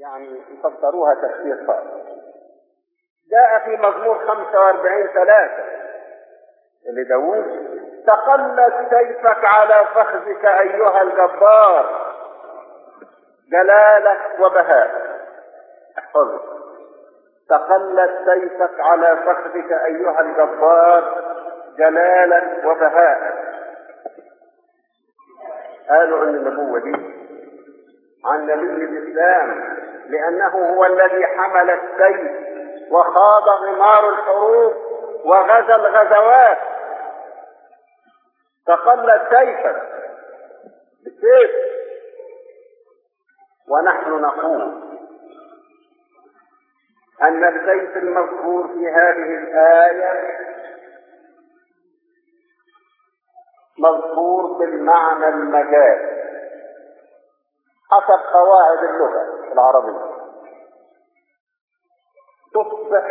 يعني يفسروها تفسير خاص. جاء في مزمور 45:3 لداود: تقلد سيفك على فخذك أيها الجبار، جلالك وبهاءك. احفظه: تقلد سيفك على فخذك أيها الجبار، جلالك وبهاءك. قالوا ان النبوة دي عن نبي الإسلام، لأنه هو الذي حمل السيف وخاض غمار الحروب وغزا الغزوات. تقلد سيفك بالسيف. ونحن نقول أن السيف المذكور في هذه الآية مذكور بالمعنى المجازي حسب قواعد اللغة العربية. تصبح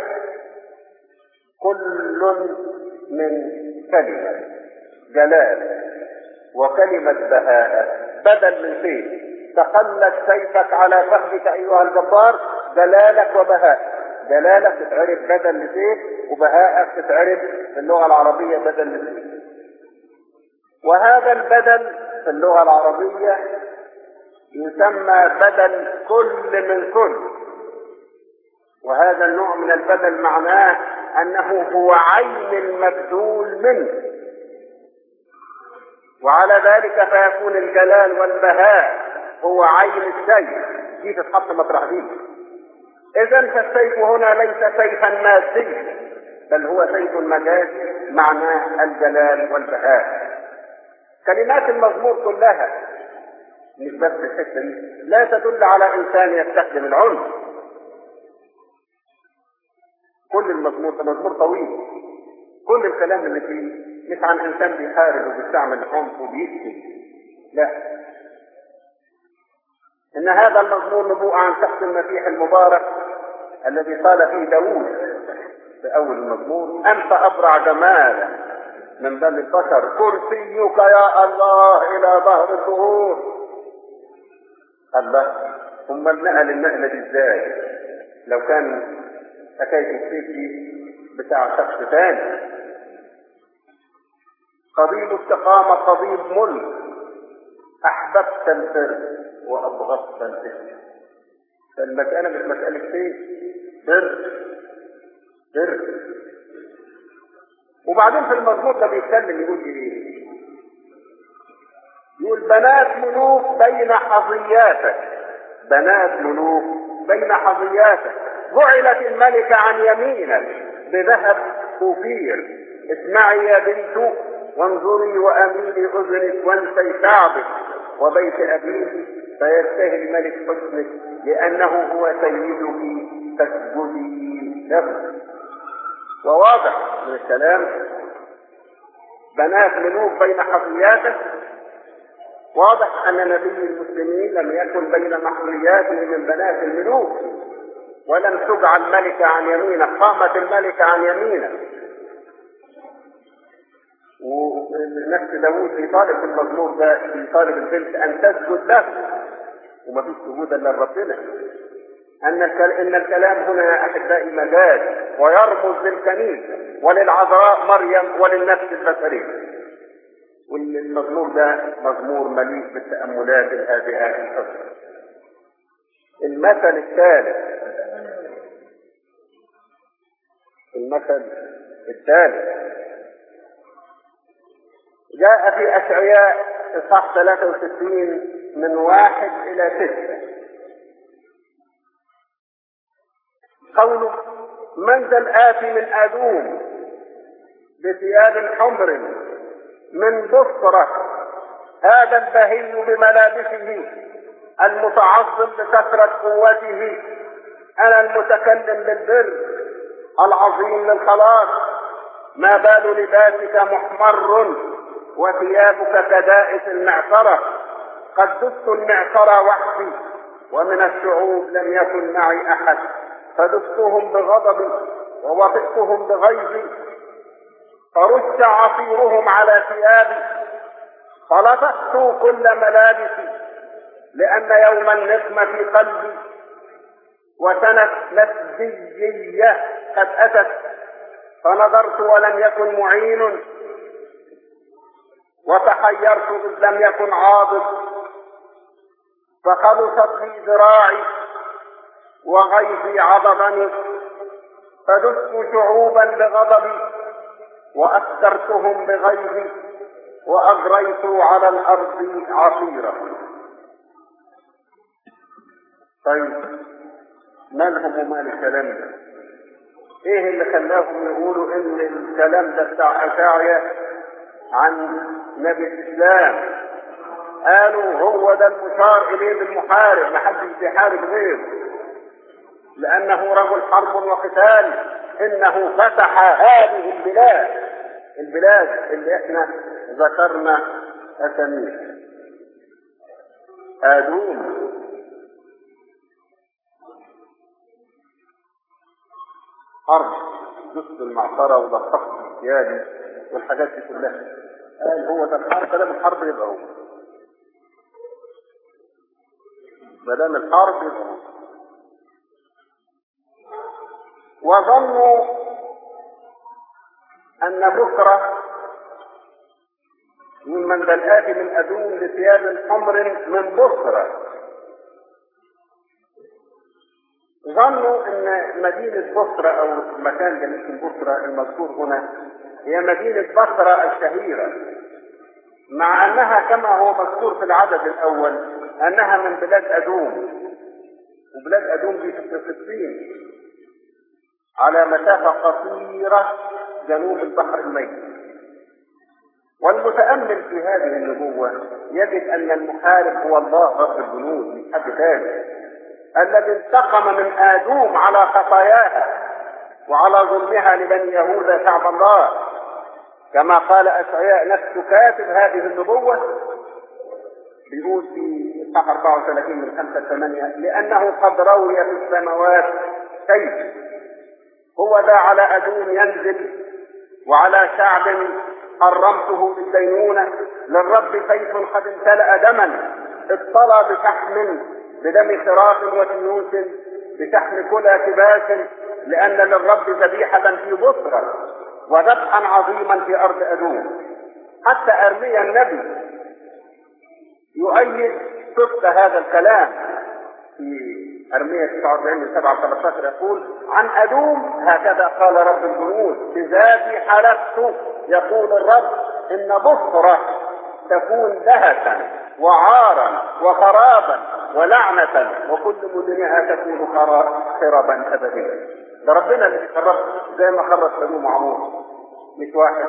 كل من كلمة جلال وكلمة بهاء بدل من سيف. تقلد سيفك على فخذك أيها الجبار، جلالك وبهاء. جلالك تتعرف بدل لسيف، وبهاءك تتعرف في اللغة العربية بدل لسيف. وهذا البدل في اللغة العربية يسمى بدل كل من كل. وهذا النوع من البدل معناه أنه هو عين المبذول منه، وعلى ذلك فيكون الجلال والبهاء هو عين السيف، دي تتحط مطرح دي. إذن فالسيف هنا ليس سيفا ماديا، بل هو سيف مجازي معناه الجلال والبهاء. كلمات المزمور كلها مش بس الحته دي لا تدل على انسان يستخدم العنف. كل المزمور ده مزمور طويل، كل الكلام اللي فيه مش عن انسان بيحارب وبيستعمل العنف وبيقتل، لا. ان هذا المزمور نبوءة عن شخص المسيح المبارك الذي قال فيه داود في اول المزمور: انت ابرع جمالا من بني البشر، كرسيك يا الله الى ظهر الظهور. الله، امال نقل النقله دي ازاي؟ لو كان حكايه السيف دي بتاع شخص ثاني. قضيب استقامه، قضيب ملك، احببت البر وابغضت الاثم. فالمساله مش مساله سيف، بر. وبعدين في المزمور ده بيتكلم يقول ايه؟ يقول: بنات ملوك بين حظياتك، بنات ملوك بين حظياتك، جعلت الملكة عن يمينك بذهب كوفير. اسمعي يا بنت وانظري واميلي اذنك وانسي شعبك وبيت ابيك، فيستهي الملك حسنك لانه هو سيدك فاسجدي له. وواضح من الكلام بنات ملوك بين حظياتك، واضح ان نبي المسلمين لم يكن بين محظياته من بنات الملوك، ولم تجعل ملكة عن يمينه، قامت الملكة عن يمينه. ونفس داود بيطالب في المزمور ده، بيطالب البنت ان تسجد له، وما فيش سجود الا لربنا. ان الكلام هنا يا احبائي مجاز، ويرمز للكنيسة وللعذراء مريم وللنفس البشرية. والمزمور ده مزمور مليء بالتأملات الهادئة الحسنة. المثل الثالث جاء في أشعياء إصحاح 63 من 1 إلى 6. قوله: من ذا الآتي من أدوم بثياب حمر من بصرة، هذا البهي بملابسه المتعظم بكثرة قوته، أنا المتكلم بالبر العظيم للخلاص. ما بال لباسك محمر وثيابك كدائس المعصرة؟ قد دست المعصرة وحدي ومن الشعوب لم يكن معي أحد، فدستهم بغضبي ووطئتهم بغيظي، فرش عصيرهم على ثيابي، فلطخت كل ملابسي، لأن يوم النقمة في قلبي وسنة نسبية قد أتت، فنظرت ولم يكن معين، وتحيرت إذ لم يكن عاضد، فخلصت لي ذراعي وغيظي عضدني، فدست شعوبا بغضبي وأكثرتهم بغيظي، وأجريت على الأرض عصيرا. طيب مالهم ومال الكلام ده؟ ايه اللي خلاهم يقولوا ان الكلام ده بتاع أشعيا عن نبي الإسلام؟ قالوا هو ده المشار إليه بالمحارب، محدش بيحارب غيره، لأنه رجل حرب وقتال، إنه فتح هذه البلاد اللي احنا ذكرنا أساميها: آدوم، حرب، جث المعصرة وضغطت الثيابي والحاجات دي كلها. قال هو ده الحرب، ما دام الحرب يبقى هو، ما دام الحرب يبقى هو. وظنوا أن بكرة من ذا الآتي من أدوم لثياب حمر من بصرة. ظنوا أن مدينة بصرة أو مكان جنوب بصرة المذكور هنا هي مدينة بصرة الشهيرة، مع أنها كما هو مذكور في العدد الأول أنها من بلاد أدوم، وبلاد أدوم دي في فلسطين على مسافة قصيرة جنوب البحر الميت. والمتأمل في هذه النبوة يجد أن المحارب هو الله رب الجنود، مش حد ثاني، الذي انتقم من آدوم على خطاياها وعلى ظلمها لبني يهوذا شعب الله، كما قال أشعياء نفسه كاتب هذه النبوة، بيقول في إصحاح 34 من 5-8: لأنه قد روي في السماوات سيف، هو ذا على أدوم ينزل وعلى شعب حرمته للدينونة، للرب سيف قد امتلأ دما، اطلى بشحم بدم خراف وتيوس، بشحم كلى كباش، لأن للرب ذبيحة في بصرة وذبحا عظيما في أرض أدوم. حتى أرميا النبي يؤيد صدق هذا الكلام في أرميا 49:7-13، يقول عن أدوم هكذا قال رب الجنود: بذاتي حلفت يقول الرب إن بصرة تكون دهشا وعارا وخرابا ولعنة، وكل مدنها تكون خرابا أبديا. ده ربنا اللي بيخرب زي ما خرب سدوم وعمور، مش واحد.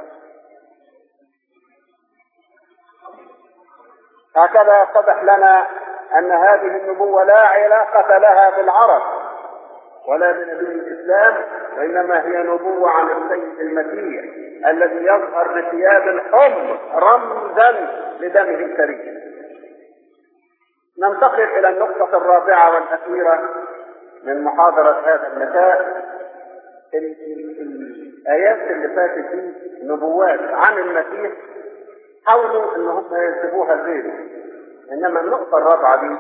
هكذا يتضح لنا أن هذه النبوة لا علاقة لها بالعرب ولا بنبي الإسلام، وإنما هي نبوة عن السيد المسيح الذي يظهر بثياب الحمر رمزا لدمه الكريم. ننتقل إلى النقطة الرابعة والأخيرة من محاضرة هذا المساء. الآيات اللي فاتت دي نبوات عن المسيح حاولوا ان هم ينسبوها لغيره، انما النقطة الرابعة دي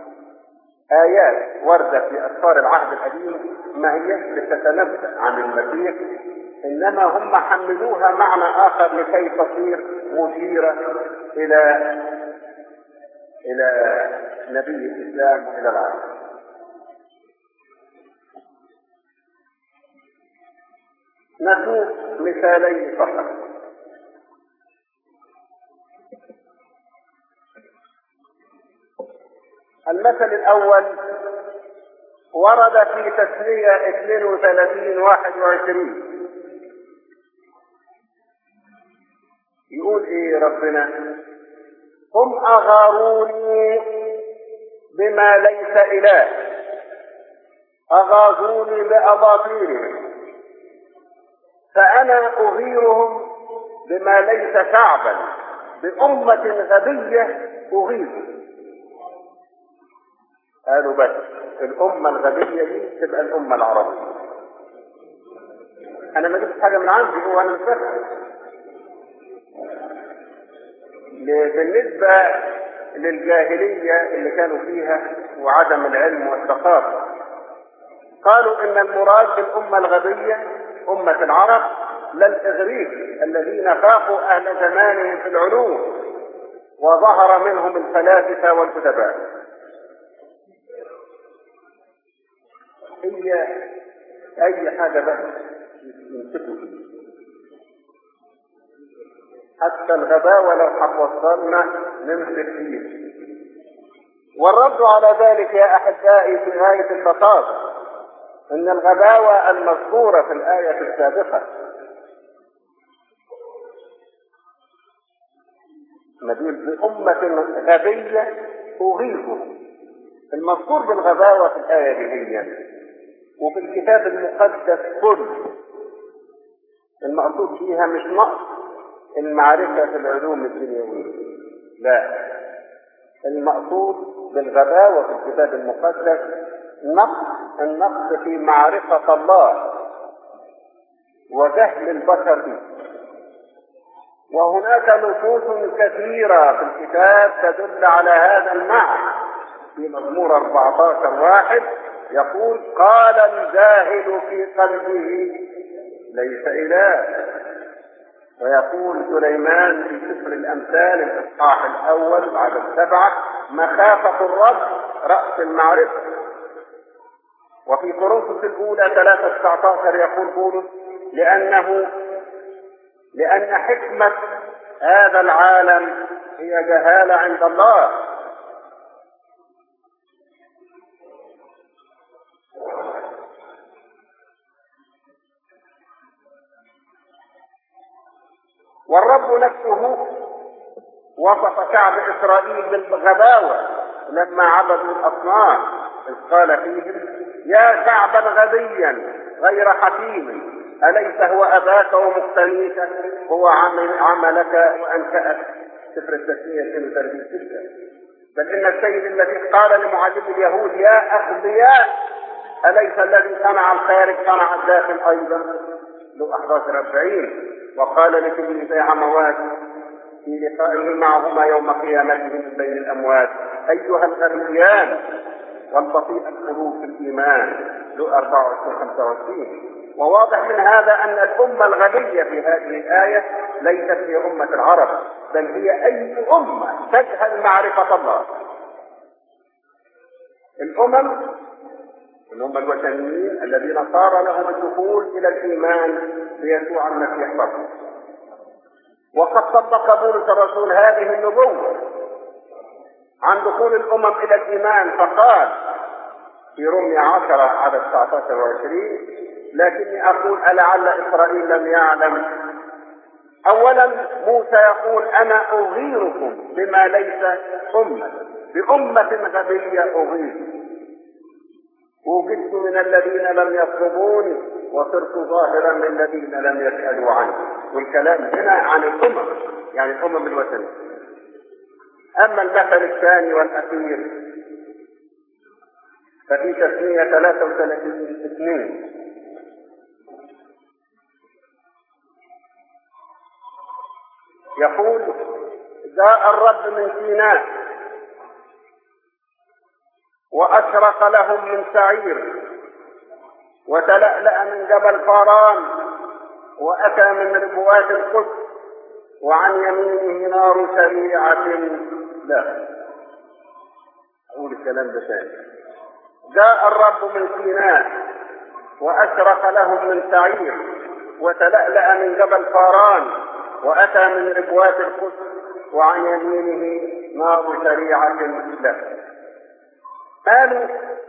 آيات وردة في أسفار العهد القديم ما هي لتتنبأ عن المسيح، إنما هم حملوها معنى آخر لكي تصير مشيرة إلى نبي الإسلام وإلى العالم. نسوق مثالين فقط. المثل الأول ورد في تثنية 32:21، يقول ايه ربنا: هم أغاروني بما ليس إله، أغاظوني بأباطيلهم، فأنا أغيرهم بما ليس شعبا، بأمة غبية أغيظ. قالوا بس الأمة الغبية دي تبقى الأمة العربية. أنا ما جبت حاجة من عندي، هو أنا مش فاكر. بالنسبة للجاهلية اللي كانوا فيها وعدم العلم والثقافة، قالوا إن المراد بالأمة الغبية أمة العرب لا الإغريق الذين فاقوا أهل زمانهم في العلوم وظهر منهم الفلاسفة والأدباء. هي أي حاجة بس يمسكوا فيه، حتى الغباوة لو هتوصلنا نمسك فيه. والرد على ذلك يا أحبائي في آية البساطة إن الغباوة المذكورة في الآية السابقة نقول بأمة غبية أغيظهم. المذكور بالغباوة في الآية دي هي وفي الكتاب المقدس كله المقصود فيها مش نقص المعرفة في العلوم الدنيوية، لا، المقصود بالغباوة في الكتاب المقدس النقص في معرفة الله وجهل البشر به. وهناك نصوص كثيرة في الكتاب تدل على هذا المعنى. في مزمور 14:1 يقول: قال الجاهل في قلبه ليس إله. ويقول سليمان في سفر الأمثال الإصحاح الأول بعد 7: مخافة الرب رأس المعرفة. وفي كورنثوس الأولى 3:19 يقول بولس: لأن حكمة هذا العالم هي جهالة عند الله. والرب نفسه وصف شعب إسرائيل بالغباوة لما عبدوا الأصنام، إذ قال فيهم: يا شعبا غبيا غير حكيم، أليس هو أباك ومقتنيك، هو عملك وأنشأك. سفر التثنية 32:6. بل إن السيد الذي قال لمعلم اليهود: يا أغبياء، أليس الذي صنع الخارج صنع الداخل أيضا. لو 11:40. وقال لتلميذي عموات في لقائه معهما يوم قيامته من بين الأموات: أيها الغبيان والبطيء القلوب في الإيمان. لو 24:25. وواضح من هذا أن الأمة الغبية في هذه الآية ليست هي أمة العرب، بل هي أي أمة تجهل معرفة الله. الأمة الوثنيين الذين صار لهم الدخول إلى الإيمان بيسوع المسيح فقط. وقد طبق بولس الرسول هذه النبوة عن دخول الأمم إلى الإيمان، فقال في رومية 10:19 و20: لكني أقول ألعل إسرائيل لم يعلم. أولا موسى يقول: أنا أغيركم بما ليس بأمة غبية أغير. وجدت من الذين لم يطلبوني وصرت ظاهرا من الذين لم يسألوا عني. والكلام هنا عن الأمم، يعني الأمم الوثنية. أما المثل الثاني والأخير ففي تثنية 33:2 يقول: جاء الرب من سيناء وأشرق لهم من سعير وتلألأ من جبل فاران وأتى من ربوات القدس وعن يمينه نار سريعة له. أقول الكلام ده ثاني: جاء الرب من سيناء وأشرق لهم من سعير وتلألأ من جبل فاران وأتى من ربوات القدس وعن يمينه نار سريعة له. قالوا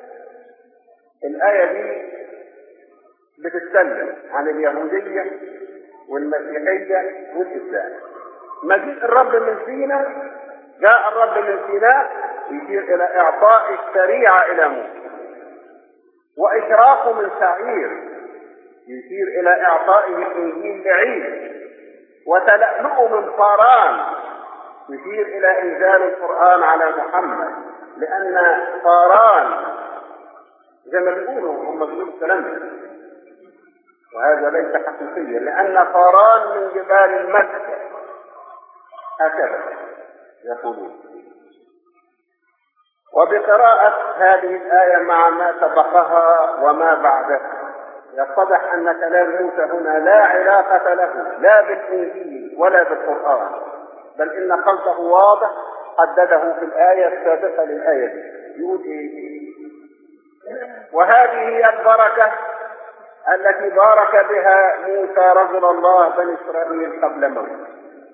الآية دي بتتكلم عن اليهودية والمسيحية والإسلام. مجيء الرب من سيناء، جاء الرب من سيناء يشير إلى إعطاء الشريعة إلى موسى، وإشراقه من سعير يشير إلى إعطائه الإنجيل لعيسى، وتلألؤه من فاران يشير إلى إنزال القرآن على محمد، لأن فاران زي ما بيقولوا هم بيقولوا الكلام، وهذا ليس حقيقيا، لأن فاران من جبال المكة، هكذا يقولون. وبقراءة هذه الآية مع ما سبقها وما بعدها يتضح أن كلام موسى هنا لا علاقة له لا بالإنجيل ولا بالقرآن، بل إن قصده واضح حدده في الآية السابقة للآية دي. يقول إيه؟ وهذه هي البركة التي بارك بها موسى رجل الله بني إسرائيل قبل موته.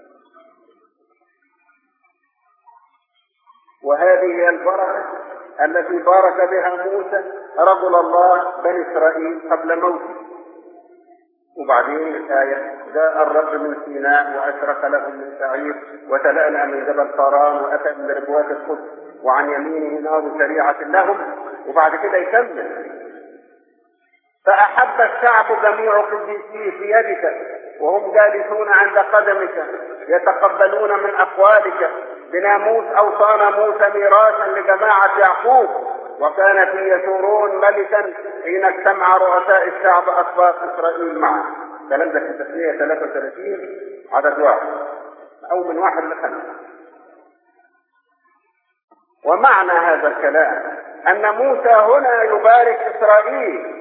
وهذه هي البركة التي بارك بها موسى رجل الله بني إسرائيل قبل موته. وبعدين الآية: جاء الرب من سيناء وأشرق لهم من سعير وتلألأ من جبل قاران وأتى من ربوات القدس وعن يمينه نار سريعة لهم. وبعد كده يكمل: فأحب الشعب جميع قديسيه في يدك وهم جالسون عند قدمك يتقبلون من أقوالك. بناموس أوصانا موسى ميراثا لجماعة يعقوب وكان في يشورون ملكا حين اجتمع رؤساء الشعب أسباط إسرائيل معه. كلام ده في تثنية 33 عدد 1 أو من 1 ل5. ومعنى هذا الكلام أن موسى هنا يبارك إسرائيل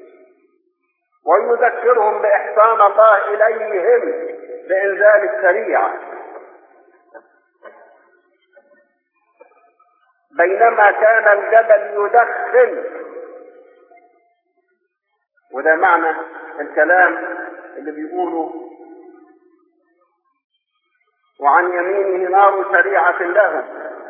ويذكرهم بإحسان الله إليهم بإنزال الشريعة، بينما كان الجبل يدخن. وده معنى الكلام اللي بيقوله: وعن يمينه نار شريعة لهم.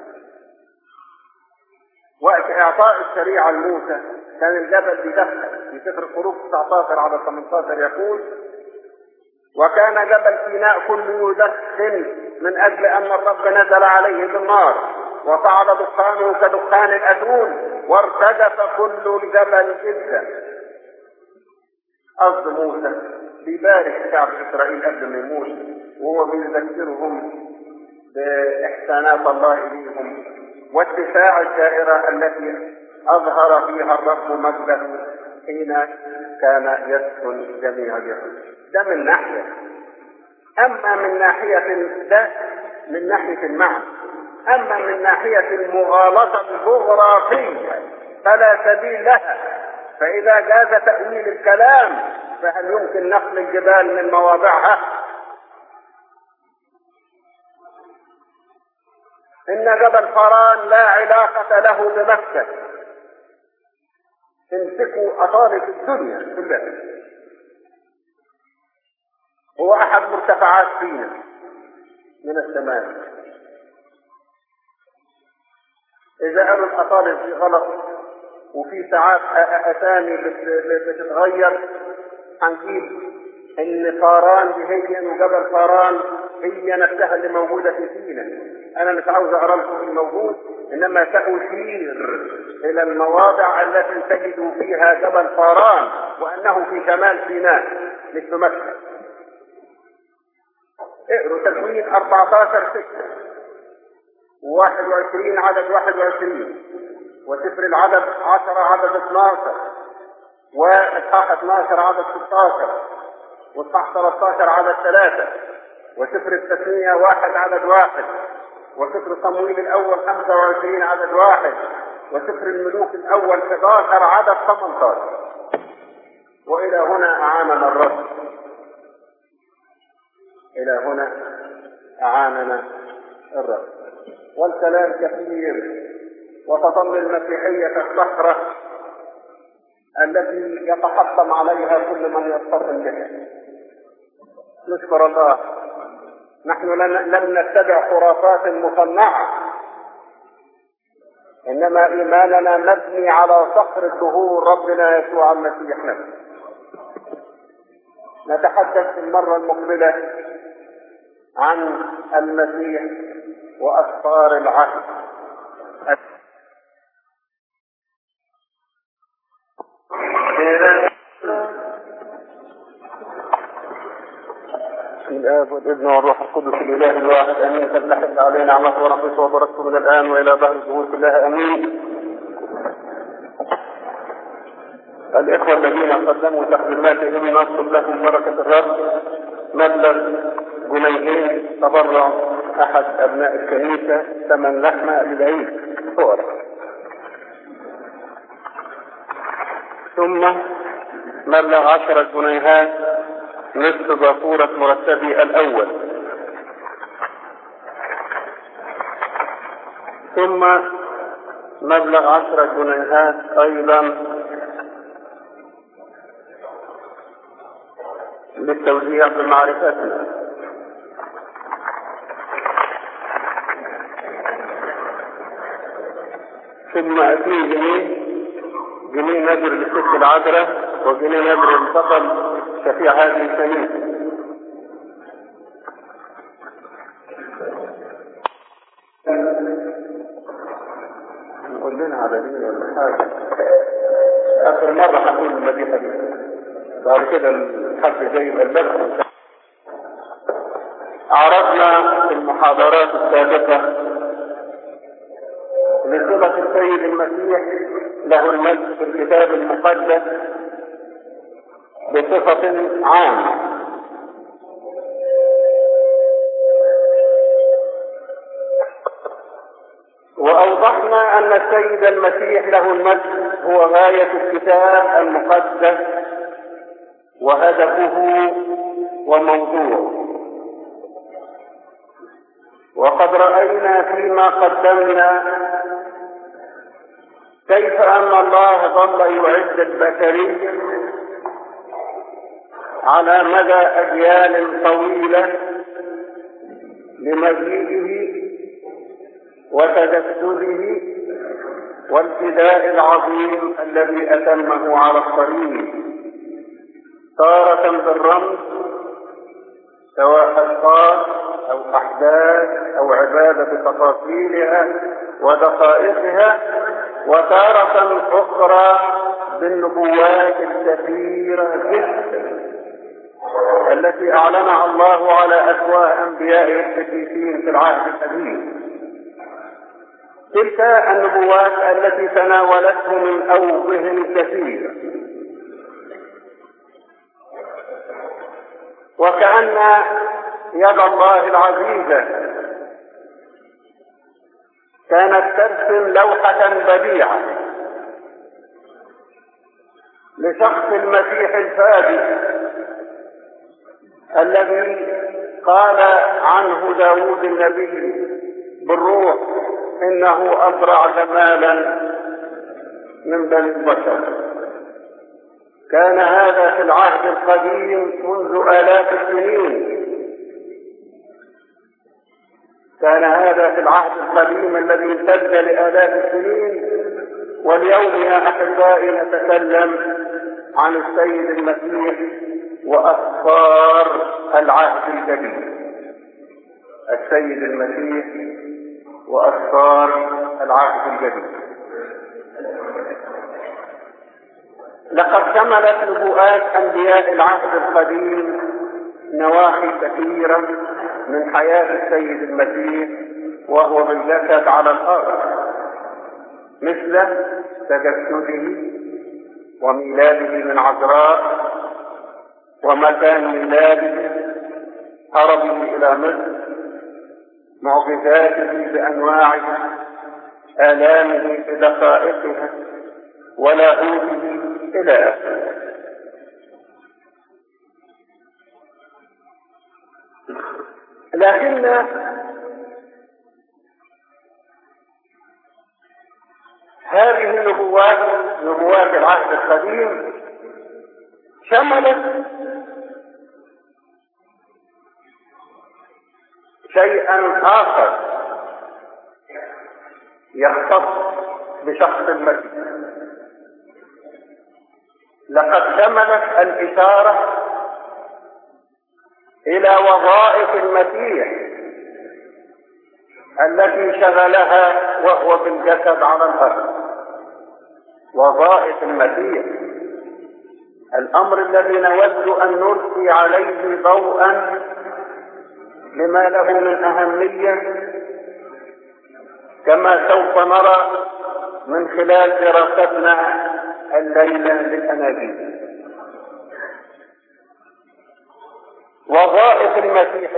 وقت إعطاء الشريعة لموسى كان الجبل بيدخن. في سفر الخروج 19 على 18 يقول: وكان جبل سيناء كله يدخن من أجل أن الرب نزل عليه بالنار وصعد دخانه كدخان الأتون وارتجف كل الجبل جدا. قصد موسى بيبارك شعب إسرائيل قبل ما يموت وهو بيذكرهم بإحسانات الله إليهم واتساع الدائرة التي أظهر فيها الرب مجده حين كان يسكن جميع اليهود. ده من ناحية. أما من ناحية ده من ناحية المعنى. أما من ناحية المغالطة الجغرافية فلا سبيل لها. فإذا جاز تأويل الكلام فهل يمكن نقل الجبال من مواضعها؟ إن جبل فاران لا علاقة له بمكة. امسكوا أطارف الدنيا كلها، هو أحد مرتفعات سيناء من السماء. إذا قالوا الأطارف دي غلط وفي ساعات أسامي بتتغير، هنجيب إن فاران دي هي وجبل فاران هي نفسها اللي موجودة في سيناء. أنا مش عاوز أقرأ لكم الموجود، إنما سأشير إلى المواضع التي تجد فيها جبل فاران وأنه في شمال سيناء مش في مكة. اقروا تكوين 14:6 و21 عدد 21 وسفر العدد 10 عدد 12 وإصحاح 12 عدد 16 وإصحاح 13 عدد 3 وسفر التثنية 1 عدد 1 وسفر صموئيل الأول 25 عدد 1 وسفر الملوك الأول 11 عدد 18. وإلى هنا أعاننا الرب. إلى هنا أعاننا الرب. والكلام كثير وتظل المسيحية كالصخرة التي يتحطم عليها كل من يتصل بها. نشكر الله، نحن لم نتبع خرافات مصنعة، إنما إيماننا مبني على صخر الدهور ربنا يسوع المسيح نفسه. نتحدث في المرة المقبلة عن المسيح وأسفار العهد. الآب والابن والروح القدس الإله الواحد آمين. تتحد علينا نعمته ورحمته وبركته من الآن وإلى ظهر الدهور كلها آمين. الإخوة الذين قدموا تقديماتهم نطلب لهم بركة الرب. مبلغ جنيهين تبرع أحد أبناء الكنيسة ثمن لحمة للعيد. صور ثم مبلغ 10 جنيهات نصف بافورة مرتبي الأول، ثم مبلغ 10 جنيهات أيضا للتوزيع بمعرفتنا، ثم أتي جنيه نذر للست العذراء وجنيه نذر للفقر شفيع هذه الكنيسة. نقول لنا على دين ولا حاجة آخر مرة هنقول المدينة دي، بعد كده الحج جاي البلد. عرضنا في المحاضرات السابقة لصلة السيد المسيح له المجد في الكتاب المقدس بصفة عامة، وأوضحنا أن السيد المسيح له المجد هو غاية الكتاب المقدس وهدفه وموضوعه. وقد رأينا فيما قدمنا كيف أن الله ظل يعد البشرية على مدى أجيال طويلة لمجيئه وتجسده والفداء العظيم الذي أتمه على الصليب، تارة بالرمز سواء أشخاص أو أحداث أو عبادة بتفاصيلها ودقائقها، وتارة أخرى بالنبوات الكثيرة جدا التي أعلنها الله على أفواه أنبيائه القديسين في العهد القديم. تلك النبوات التي تناولته من أوجه كثيرة، وكأن يد الله العزيزة كانت ترسم لوحة بديعة لشخص المسيح الفادي الذي قال عنه داود النبي بالروح إنه أبرع جمالا من بني البشر. كان هذا في العهد القديم منذ آلاف السنين، كان هذا في العهد القديم الذي امتد لآلاف السنين، واليوم يا أحبائي نتكلم عن السيد المسيح وأسفار العهد الجديد. السيد المسيح وأسفار العهد الجديد. لقد شملت نبوءات أنبياء العهد القديم نواحي كثيرة من حياة السيد المسيح وهو بالجسد على الأرض، مثل تجسده وميلاده من عذراء ومكان ميلاده، هربه إلى مصر، معجزاته بأنواعها، آلامه بدقائقها، ولاهوته إلى آخره. لكن هذه النبوات، نبوات العهد القديم، شملت شيئا آخر يختص بشخص المسيح. لقد شملت الإشارة إلى وظائف المسيح التي شغلها وهو بالجسد على الأرض. وظائف المسيح، الأمر الذي نود أن نلقي عليه ضوءا لما له من أهمية، كما سوف نرى من خلال دراستنا الليلة للأناجيل. وظائف المسيح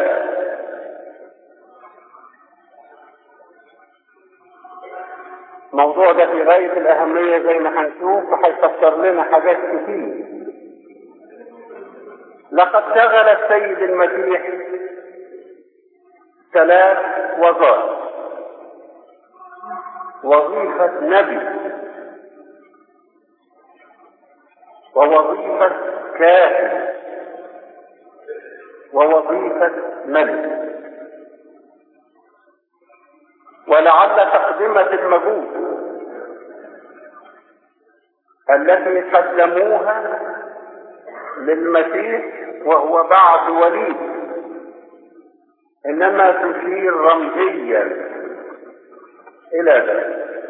الثلاث. الموضوع ده في غاية الأهمية زي ما هنشوف، وهيفسر لنا حاجات كتير. لقد شغل السيد المسيح 3 وظائف: وظيفة نبي، ووظيفة كاهن، ووظيفة ملك. ولعل تقدمة المجوس التي قدموها للمسيح وهو بعد وليد إنما تشير رمزيا إلى ذلك.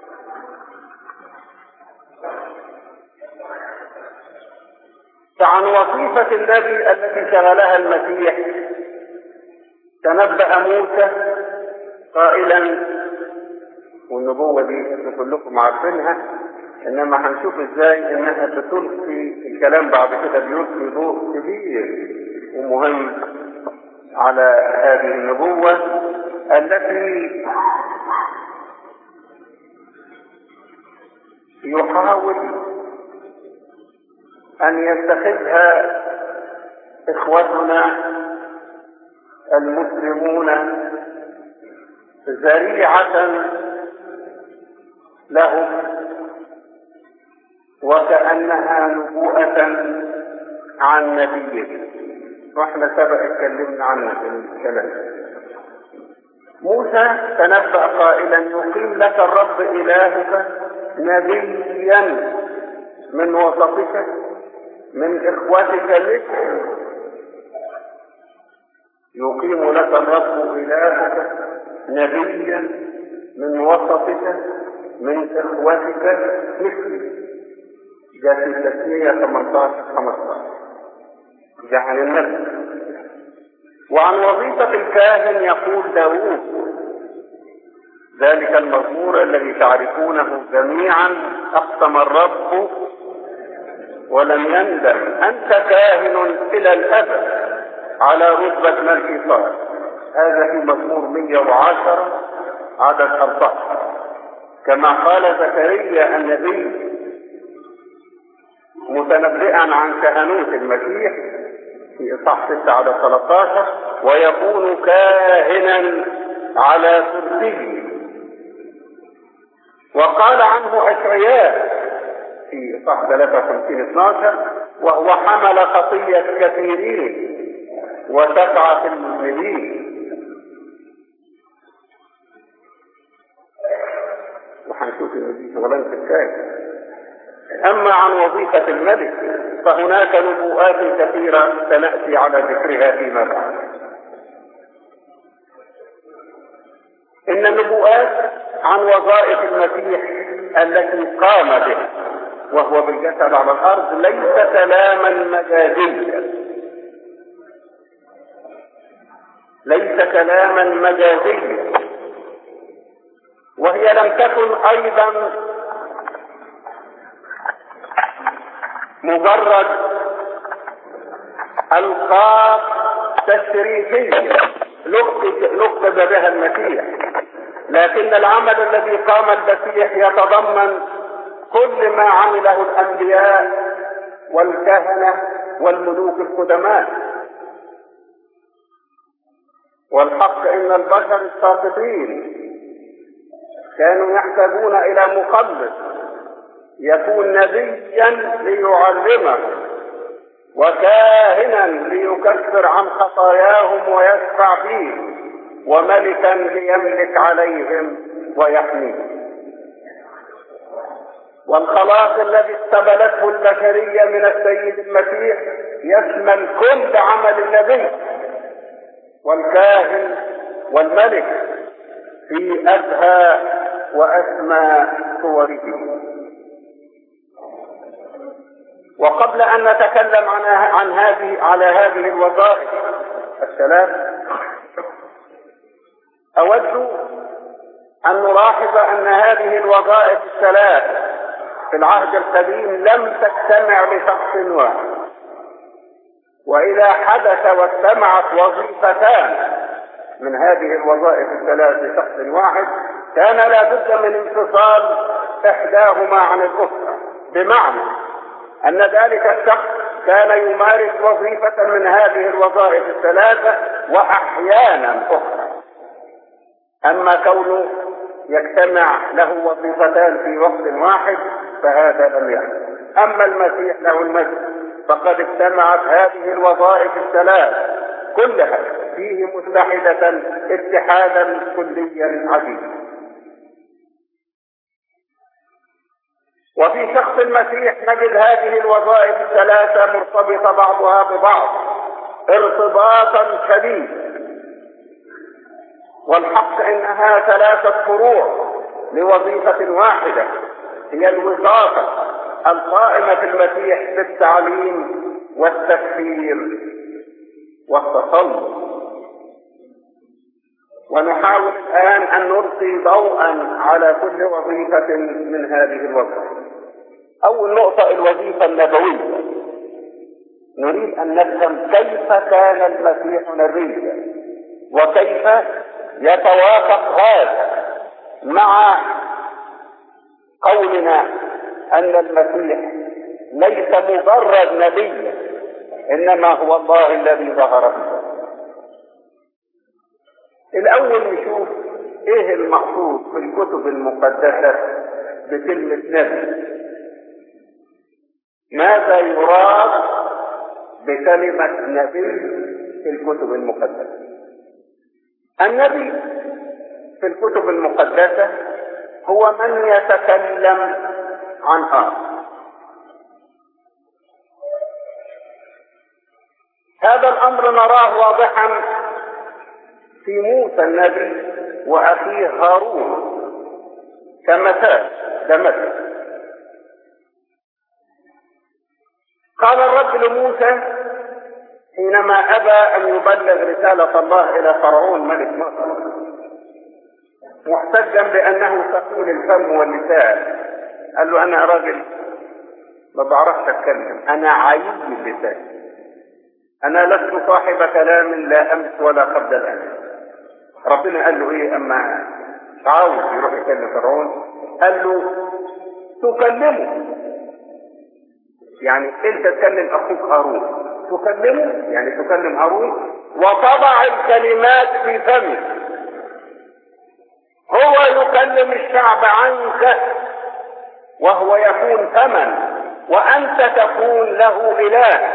فعن وظيفة النبي التي شغلها المسيح تنبأ موسى قائلا، والنبوة دي كلكم عارفينها، انما هنشوف ازاي انها بتلقي الكلام بعد كده، بيلقي ضوء كبير ومهم على هذه النبوة التي يحاول ان يتخذها اخوتنا المسلمون ذريعة لهم، وكأنها نبوءة عن نبيه، واحنا سبق اتكلمنا عنها في الكلام. موسى تنبأ قائلا: يقيم لك الرب إلهك نبيا من وسطك من إخوتك لك. يقيم لك الرب إلهك نبيا من وسطك من إخوتك مثلي. ده في تثنية 18:15 ده عن النبي. وعن وظيفة الكاهن يقول داود ذلك المزمور الذي تعرفونه جميعا: أقسم الرب ولم يندم، أنت كاهن إلى الأبد على رتبة ملك صالح. هذا في مزمور 110 عدد 14. كما قال زكريا النبي متنبئا عن كهنوت المسيح في إصحاح 6 عدد 13: ويكون كاهنا على كرسيه. وقال عنه أشعياء في إصحاح 53:12: وهو حمل خطية كثيرين وشفع في المذنبين. وحنشوف ان دي شغلانه الكاهن. اما عن وظيفه الملك فهناك نبوءات كثيره سناتي على ذكرها فيما بعد. ان النبوءات عن وظائف المسيح التي قام بها وهو بالجسد على الارض ليس كلاما مجازيا، ليس كلاما مجازيا، وهي لم تكن ايضا مجرد القاب تشريفيه لقب بها المسيح، لكن العمل الذي قام المسيح يتضمن كل ما عمله الانبياء والكهنه والملوك القدماء. والحق ان البشر الساقطين كانوا يحتاجون الى مخلص يكون نبيا ليعلمهم، وكاهنا ليكفر عن خطاياهم ويشفع فيهم، وملكا ليملك عليهم ويحميهم. والخلاص الذي استبلته البشرية من السيد المسيح يشمل كل عمل النبي والكاهن والملك في أبهى وأسمى صوره. وقبل أن نتكلم على هذه الوظائف الثلاث، أود أن نلاحظ أن هذه الوظائف الثلاث في العهد القديم لم تجتمع لشخص واحد، وإذا حدث واجتمعت وظيفتان من هذه الوظائف الثلاث لشخص واحد كان لا بد من انفصال إحداهما عن الأخرى، بمعنى أن ذلك الشخص كان يمارس وظيفة من هذه الوظائف الثلاثة وأحيانا أخرى. أما كونه يجتمع له وظيفتان في وقت واحد فهذا لم يحدث. أما المسيح له المجد فقد اجتمعت هذه الوظائف الثلاث كلها فيه متحدة اتحادا كليا عجيبا. وفي شخص المسيح نجد هذه الوظائف الثلاثة مرتبطة بعضها ببعض ارتباطا شديدا، والحق انها ثلاثة فروع لوظيفة واحدة، هي الوظيفة القائمة في المسيح بالتعليم والتكفير والتصلب. ونحاول الآن أن نلقي ضوءا على كل وظيفة من هذه الوظائف. أول نقطة الوظيفة النبوية. نريد أن نفهم كيف كان المسيح نبيا وكيف يتوافق هذا مع قولنا أن المسيح ليس مجرد نبيا إنما هو الله الذي ظهر فيه. الأول نشوف إيه المقصود في الكتب المقدسة بكلمة نبي. ماذا يراد بكلمة نبي في الكتب المقدسة؟ النبي في الكتب المقدسة هو من يتكلم عن آخر. هذا الأمر نراه واضحا في موسى النبي وأخيه هارون كمثال. ده مثل. قال الرب لموسى حينما أبى أن يبلغ رسالة الله إلى فرعون ملك مصر محتجا بأنه ثقيل الفم واللسان، قال له أنا راجل ما بعرفش أتكلم، أنا عيب اللسان، أنا لست صاحب كلام لا أمس ولا قبل الآن. ربنا قال له إيه أما عاوز يروح يكلم فرعون؟ قال له تكلمه، يعني أنت تكلم أخوك هارون، تكلمه يعني تكلم هارون وتضع الكلمات في فمه، هو يكلم الشعب عنك وهو يكون ثمن وأنت تكون له إله.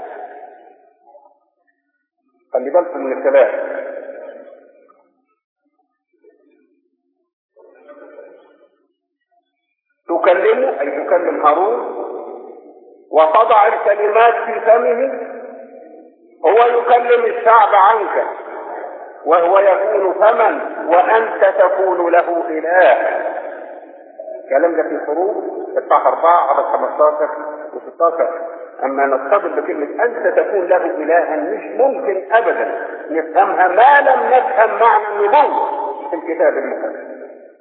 خلي بالكم من الكلام. تكلمه أي تكلم هارون وتضع الكلمات في فمه، هو يكلم الشعب عنك وهو يكون ثمن وأنت تكون له إله. الكلام ده في خروج اصحاح 4 عدد 15 و16. أما نصطدم بكلمة أنت تكون له إلها مش ممكن أبدا نفهمها ما لم نفهم معنى النبوة في الكتاب المقدس.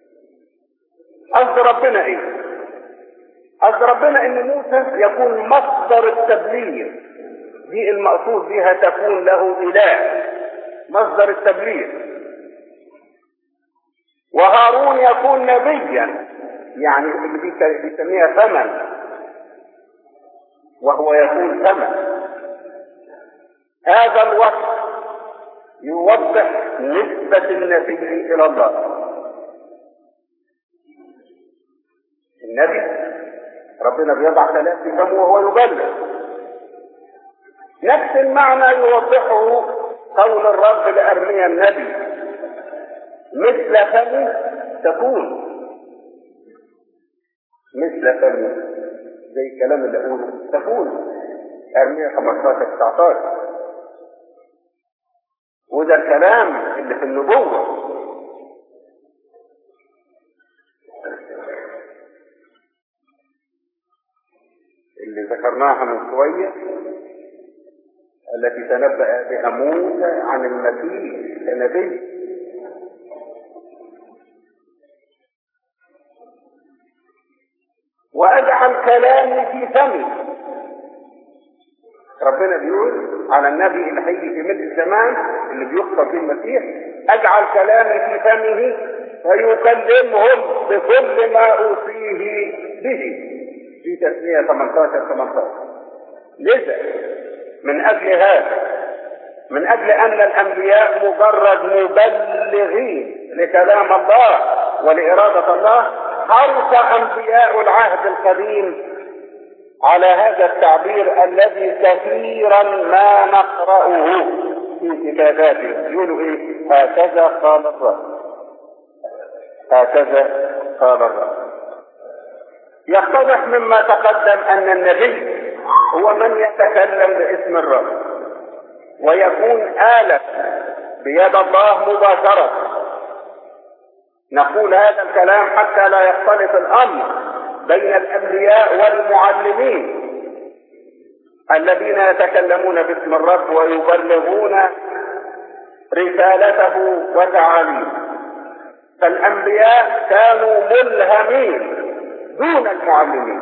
قصد ربنا إيه؟ قصد ربنا إن موسى يكون مصدر التبليغ، دي المقصود بها تكون له إله، مصدر التبليغ. وهارون يكون نبيا، يعني اللي بيسميها ثمن، وهو يكون ثمن. هذا الوصف يوضح نسبة النبي إلى الله. النبي ربنا بيضع كلام في فمه وهو يبلغ. نفس المعنى يوضحه قول الرب لأرميا النبي مثل فمي تكون، مثل فمي زي الكلام اللي أقوله تكون، أرميا 15-19. وده الكلام اللي في النبوة. اللي ذكرناها من شوية التي تنبأ بها موسى عن المسيح كنبي. وأجعل كلامي في فمي. ربنا بيقول على النبي اللي هيجي في ملء الزمان اللي بيخطر فيه المسيح أجعل كلامي في فمه فيكلمهم بكل ما أوصيه به في تثنية 18. لذا من أجل هذا، من أجل أن الأنبياء مجرد مبلغين لكلام الله ولإرادة الله، حرص أنبياء العهد القديم على هذا التعبير الذي كثيرا ما نقرأه في كتاباتهم. يقولوا إيه؟ هكذا قال الرب، هكذا قال الرب. يتضح مما تقدم أن النبي هو من يتكلم باسم الرب ويكون آلة بيد الله مباشرة. نقول هذا الكلام حتى لا يختلط الأمر بين الأنبياء والمعلمين الذين يتكلمون باسم الرب ويبلغون رسالته وتعاليمه. فالأنبياء كانوا ملهمين دون المعلمين.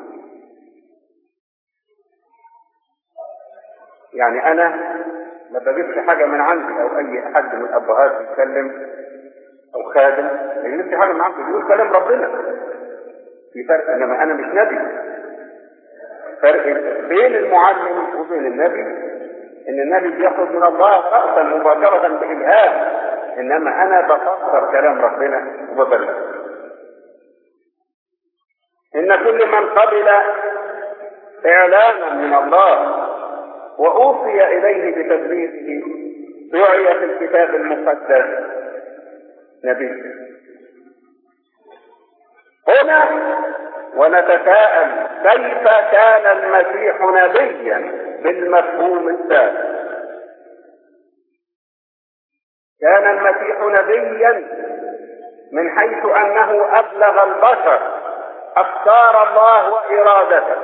يعني أنا ما بجيبش حاجة من عندي أو أي حد من الأبهات يتكلم أو خادم ما يجيبش حاجة من عندي، بيقول كلام ربنا. في فرق، إنما أنا مش نبي. فرق بين المعلم وبين النبي إن النبي بياخد من الله رأسا مباشرة بإلهام، إنما أنا بفسر كلام ربنا وببلغ. إن كل من قبل إعلانا من الله وأوصي إليه بتبليغه دعي في الكتاب المقدس نبي. هنا ونتساءل كيف كان المسيح نبيا بالمفهوم السابق؟ كان المسيح نبيا من حيث أنه أبلغ البشر أفكار الله وإرادته،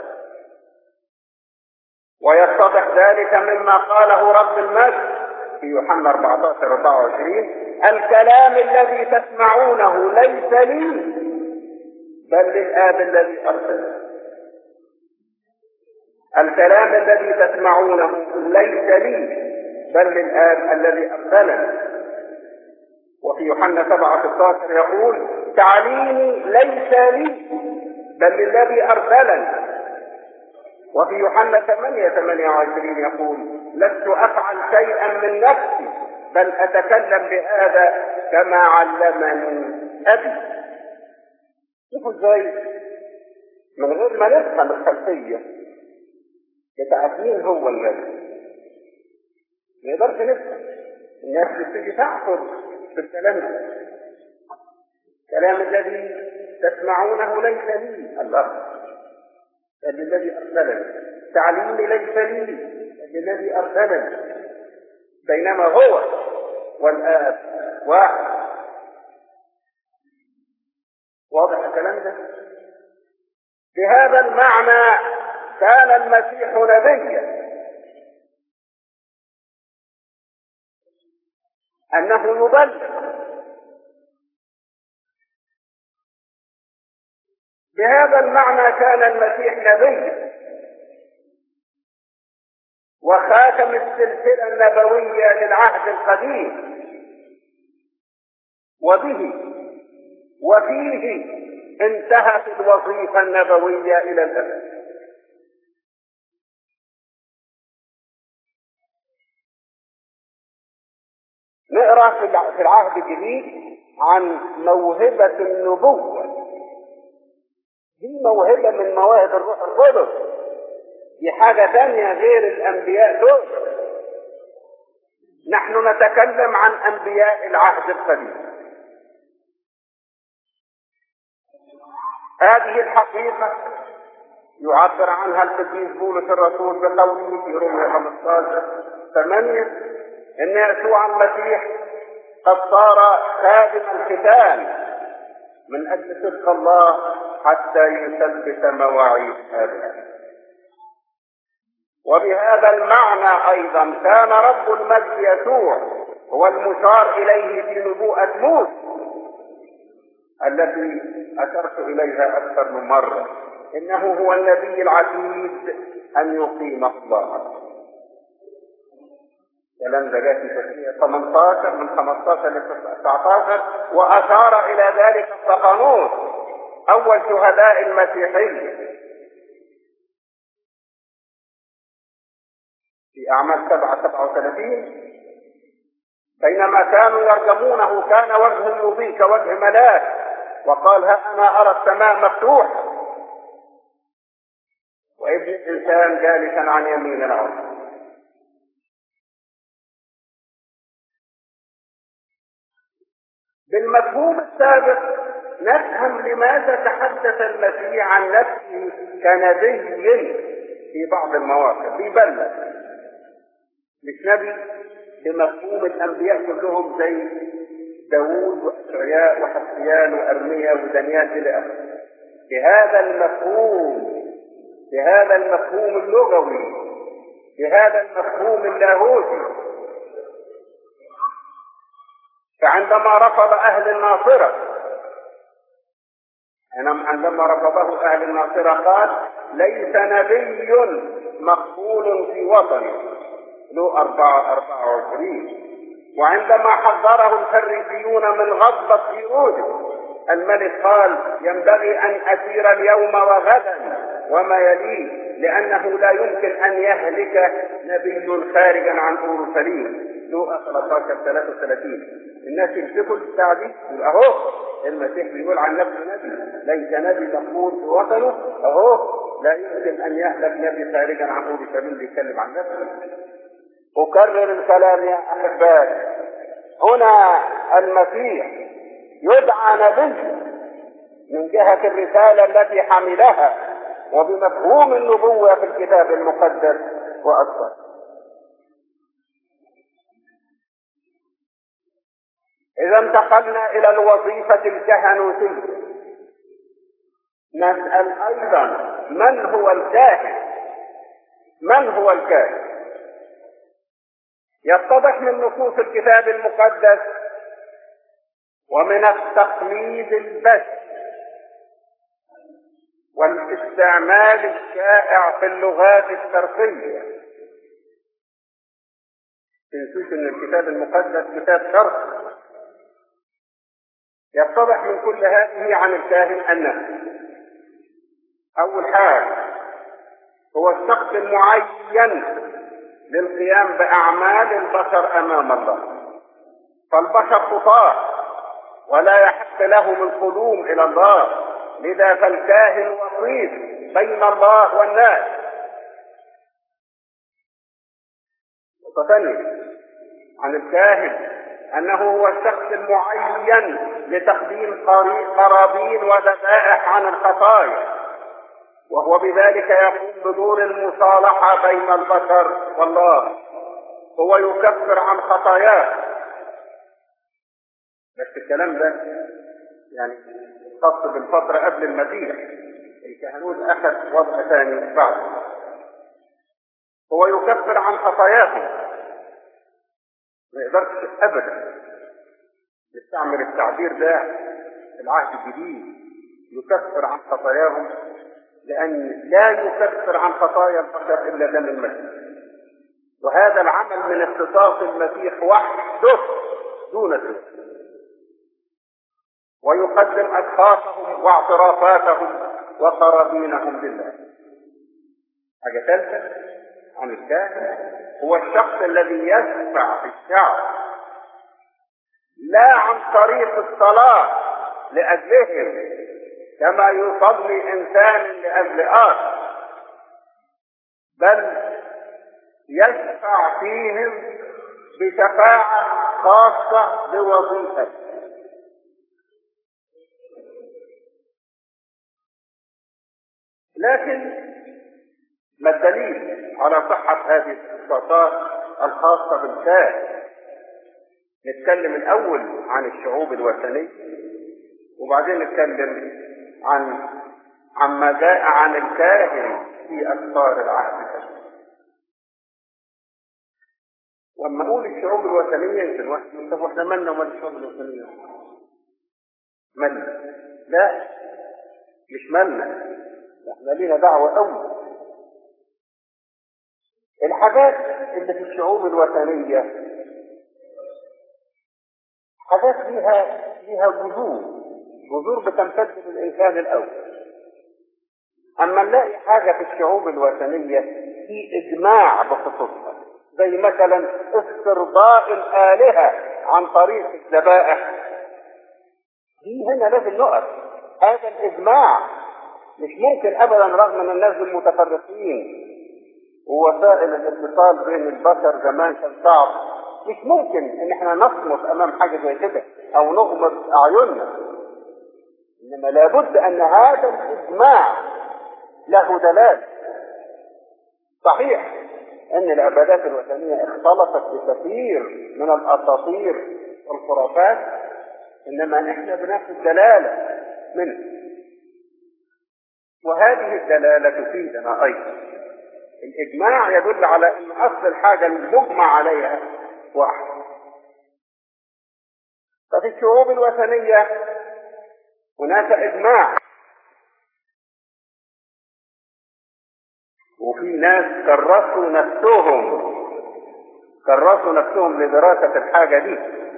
ويتضح ذلك مما قاله رب المجد في يوحنا 14:24: الكلام الذي تسمعونه ليس لي بل للآب الذي أرسله. الكلام الذي تسمعونه ليس لي بل للآب الذي أرسلني. وفي يوحنا 7:16 يقول: تعليمي ليس لي بل للذي أرسلني. وفي يوحنا 8:28 يقول: لست أفعل شيئا من نفسي بل أتكلم بهذا كما علمني أبي. شوفوا ازاي من غير ما نفهم الخلفية بتاعت مين هو النبي ما نقدرش نفهم. الناس بتيجي تحفظ بالكلام ده: الكلام الذي تسمعونه ليس لي الله بل الذي أرسلني، تعليمي ليس لي بل الذي أرسلني، بينما هو والآب واحد. واضح الكلام ده؟ بهذا المعنى كان المسيح نبيا، أنه يبلغ. بهذا المعنى كان المسيح نبيا وخاتم السلسلة النبوية للعهد القديم، وبه وفيه انتهت الوظيفة النبوية إلى الأبد. نقرأ في العهد الجديد عن موهبة النبوة. دي موهبة من مواهب الروح القدس، دي حاجة تانية غير الأنبياء دول. نحن نتكلم عن أنبياء العهد القديم. هذه الحقيقة يعبر عنها القديس بولس الرسول بقوله في رومية 15:8: إن يسوع المسيح قد صار خادم الختان من أجل صدق الله حتى يثبت مواعيد هذا. وبهذا المعنى أيضا كان رب المجد يسوع هو المشار إليه في نبوءة موسى التي أشرت إليها أكثر من مرة: إنه هو النبي العتيد أن يقيم الله. كلام ده جاء في تسمية 18 من 15 ل 19، وأشار إلى ذلك استفانوس أول شهداء المسيحية في أعمال 7:37. بينما كانوا يرجمونه كان وجهه يضيء كوجه ملاك، وقال: ها أنا أرى السماء مفتوحة وابن الإنسان جالسا عن يمين العرش. بالمفهوم السابق نفهم لماذا تحدث المسيح عن نفسه كنبي في بعض المواقف. بيبلغ، مش نبي بمفهوم الأنبياء كلهم زي داوود وأشعياء وحسيان وأرميا ودانيال إلى آخره. بهذا المفهوم اللغوي، بهذا المفهوم اللاهوتي. فعندما رفض أهل الناصرة، عندما رفضه أهل الناصرة قال: ليس نبي مقبول في وطنه، له 4:24. وعندما حذره الفريسيون من غضبة هيرودس الملك قال: ينبغي أن أسير اليوم وغدا وما يليه، لأنه لا يمكن أن يهلك نبي خارجا عن أورشليم. لوقا 13:33. الناس يمسكوا التعبير يقول: أهو المسيح بيقول عن نفسه نبي، ليس نبي مقبول في وطنه، أهو لا يمكن أن يهلك نبي خارجا عن أورشليم بيتكلم عن نفسه. أكرر الكلام يا أحبائي، هنا المسيح يدعى نبي من جهة الرسالة التي حملها وبمفهوم النبوة في الكتاب المقدس وأكثر. إذا انتقلنا إلى الوظيفة الكهنوتية، نسأل أيضا: من هو الكاهن؟ من هو الكاهن؟ يتضح من نصوص الكتاب المقدس ومن التقليد البشري والاستعمال الشائع في اللغات الشرقية. تنسوش ان الكتاب المقدس كتاب شرقي. يتضح من كل هذه عن الكاهن أنه أول حاجة هو الشخص المعين للقيام بأعمال البشر أمام الله. فالبشر خطاة ولا يحق لهم القدوم إلى الله، لذا فالكاهن وسيط بين الله والناس. نقطة ثانية عن الكاهن أنه هو الشخص المعين لتقديم قرابين وذبائح عن الخطايا، وهو بذلك يقوم بدور المصالحة بين البشر والله. هو يكفر عن خطاياه. بس الكلام ده يعني خاص بالفترة قبل المسيح. الكهنوت أخذ وضع ثاني بعده. هو يكفر عن خطاياهم. ما يقدرش أبدا يستعمل التعبير ده في العهد الجديد، يكفر عن خطاياهم، لأن لا يكفر عن خطايا البشر إلا دم المسيح. وهذا العمل من اختصاص المسيح وحده دون سوى. ويقدم أشخاصهم واعترافاتهم وقرابينهم لله. حاجة ثالثة عن الكاهن هو الشخص الذي يشفع في الشعب، لا عن طريق الصلاة لأجلهم كما يصلي إنسان لأجل آخر، بل يشفع فيهم بشفاعة خاصة بوظيفته. لكن ما الدليل على صحة هذه الصفات الخاصة بالكاهن؟ نتكلم الأول عن الشعوب الوثنية، وبعدين نتكلم عن جاء عن الكاهن في أسفار العهد القديم. وأما أقول الشعوب الوثنية يمكن واحد يقول: احنا مالنا ومال الشعوب الوثنية؟ مالنا؟ لا، مش مالنا، احنا لينا دعوة أول. الحاجات اللي في الشعوب الوثنية حاجات ليها جذور بتمتد للإنسان الأول. أما نلاقي حاجة في الشعوب الوثنية في إجماع بخصوصها، زي مثلا استرضاء الآلهة عن طريق الذبائح، دي هنا لازم نقف. هذا الإجماع مش ممكن أبدا، رغم أن الناس المتفرقين ووسائل الاتصال بين البشر زمان كان صعب، مش ممكن ان احنا نصمت امام حاجه زي كده او نغمض اعيننا. انما لابد ان هذا الاجماع له دلاله. صحيح ان العبادات الوثنيه اختلطت بكثير من الاساطير والخرافات، انما احنا بناخد دلاله منه، وهذه الدلاله تفيدنا ايضا. الإجماع يدل على أن أصل الحاجة المجمع عليها واحد. ففي الشعوب الوثنية هناك إجماع، وفي ناس كرسوا نفسهم لدراسة الحاجة دي.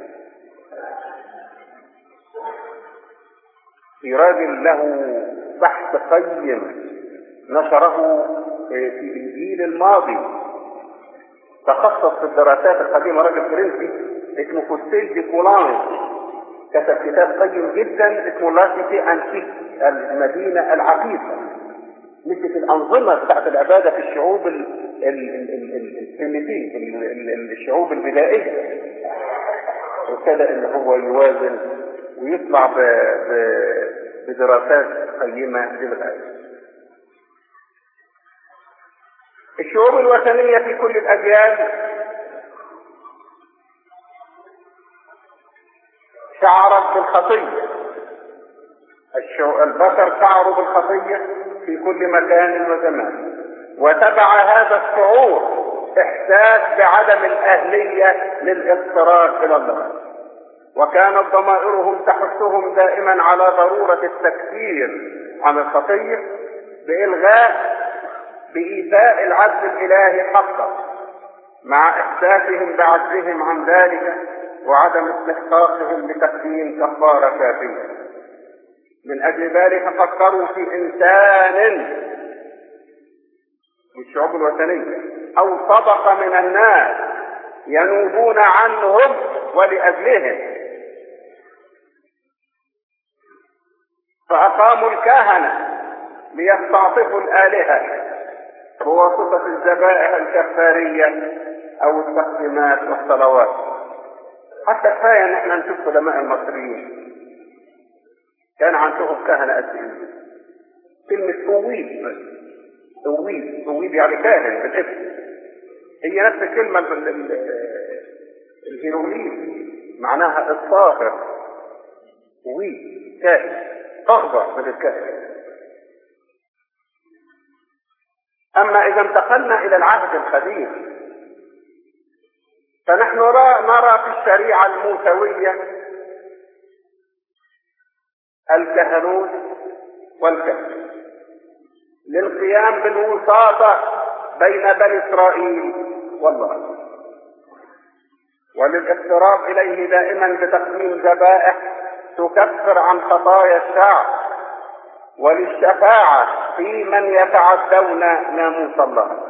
في راجل له بحث قيم نشره في الجيل الماضي، تخصص في الدراسات القديمة، راجل فرنسي اسمه كوستيل دي كولان، كتب كتاب قيم جدا اسمه لاسيتي انتيك، المدينة العتيقة، مثل الأنظمة بتاعت العبادة في الشعوب البريميتيف، الشعوب البدائية، وكذا ان هو يوازن ويطلع بدراسات قيمة للغاية. الشعوب الوثنية في كل الأجيال شعرت بالخطية، البشر شعروا بالخطية في كل مكان وزمان، وتبع هذا الشعور إحساس بعدم الأهلية للاقتراب إلى الله، وكانت ضمائرهم تحثهم دائما على ضرورة التكفير عن الخطية بإيفاء العدل الإلهي حقا، مع إحساسهم بعجزهم عن ذلك وعدم استحقاقهم لتقديم كفارة كافية. من أجل ذلك فكروا في إنسان من الشعوب الوثنية أو طبقة من الناس ينوبون عنهم ولأجلهم، فأقاموا الكهنة ليستعطفوا الآلهة بواسطة الذبائح الكفارية أو التقديمات والصلوات. حتى كفاية ان احنا نشوف علماء المصريين كان عندهم كهنة قد ايه. كلمة طويل يعني كاهن بالاسم، هي نفس الكلمة الهيروغليف معناها الطاهر، كاهن، تخضع من الكاهن. أما إذا انتقلنا إلى العهد القديم فنحن نرى في الشريعة الموسوية الكهنوت والكهنة للقيام بالوساطة بين بني إسرائيل والله، وللاقتراب إليه دائما بتقديم ذبائح تكفر عن خطايا الشعب، وللشفاعة في من يتعدون ناموس الله.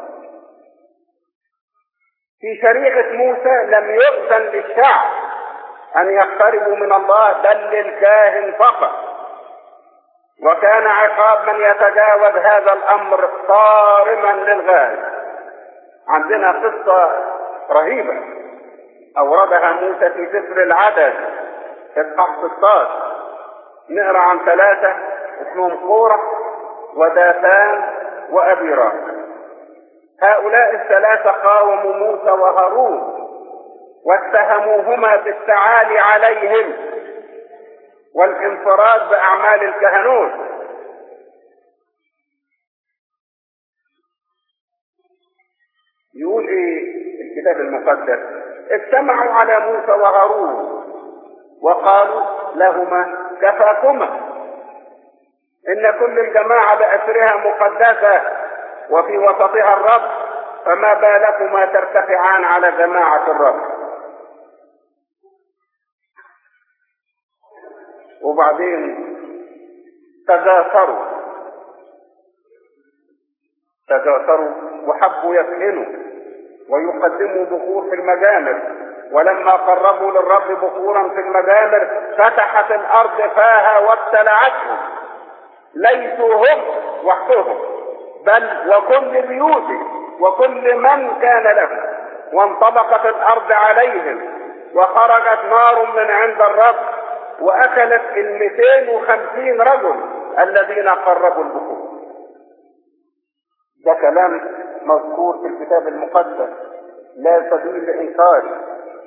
في شريعة موسى لم يؤذن للشعب أن يقتربوا من الله بل للكاهن فقط، وكان عقاب من يتجاوز هذا الأمر صارما للغاية. عندنا قصة رهيبة أوردها موسى في سفر العدد إصحاح 16، نقرأ عن 3 اسمهم قورح وداثان وأبيرام. هؤلاء ال3 قاوموا موسى وهارون واتهموهما بالتعالي عليهم والانفراد بأعمال الكهنوت. يقول ايه الكتاب المقدس؟ اجتمعوا على موسى وهارون وقالوا لهما كفاكما إن كل الجماعة بأسرها مقدسة وفي وسطها الرب، فما بالكما ترتفعان على جماعة الرب. وبعدين تجاسروا وحبوا يكهنوا ويقدموا بخور في المجامر، ولما قربوا للرب بخورا في المجامر فتحت الارض فاها وابتلعتهم، ليسوا هم وحدهم بل وكل بيوتهم وكل من كان لهم، وانطبقت الارض عليهم، وخرجت نار من عند الرب واكلت 250 رجل الذين قربوا البخور. ده كلام مذكور في الكتاب المقدس، لا سبيل لإنكاره.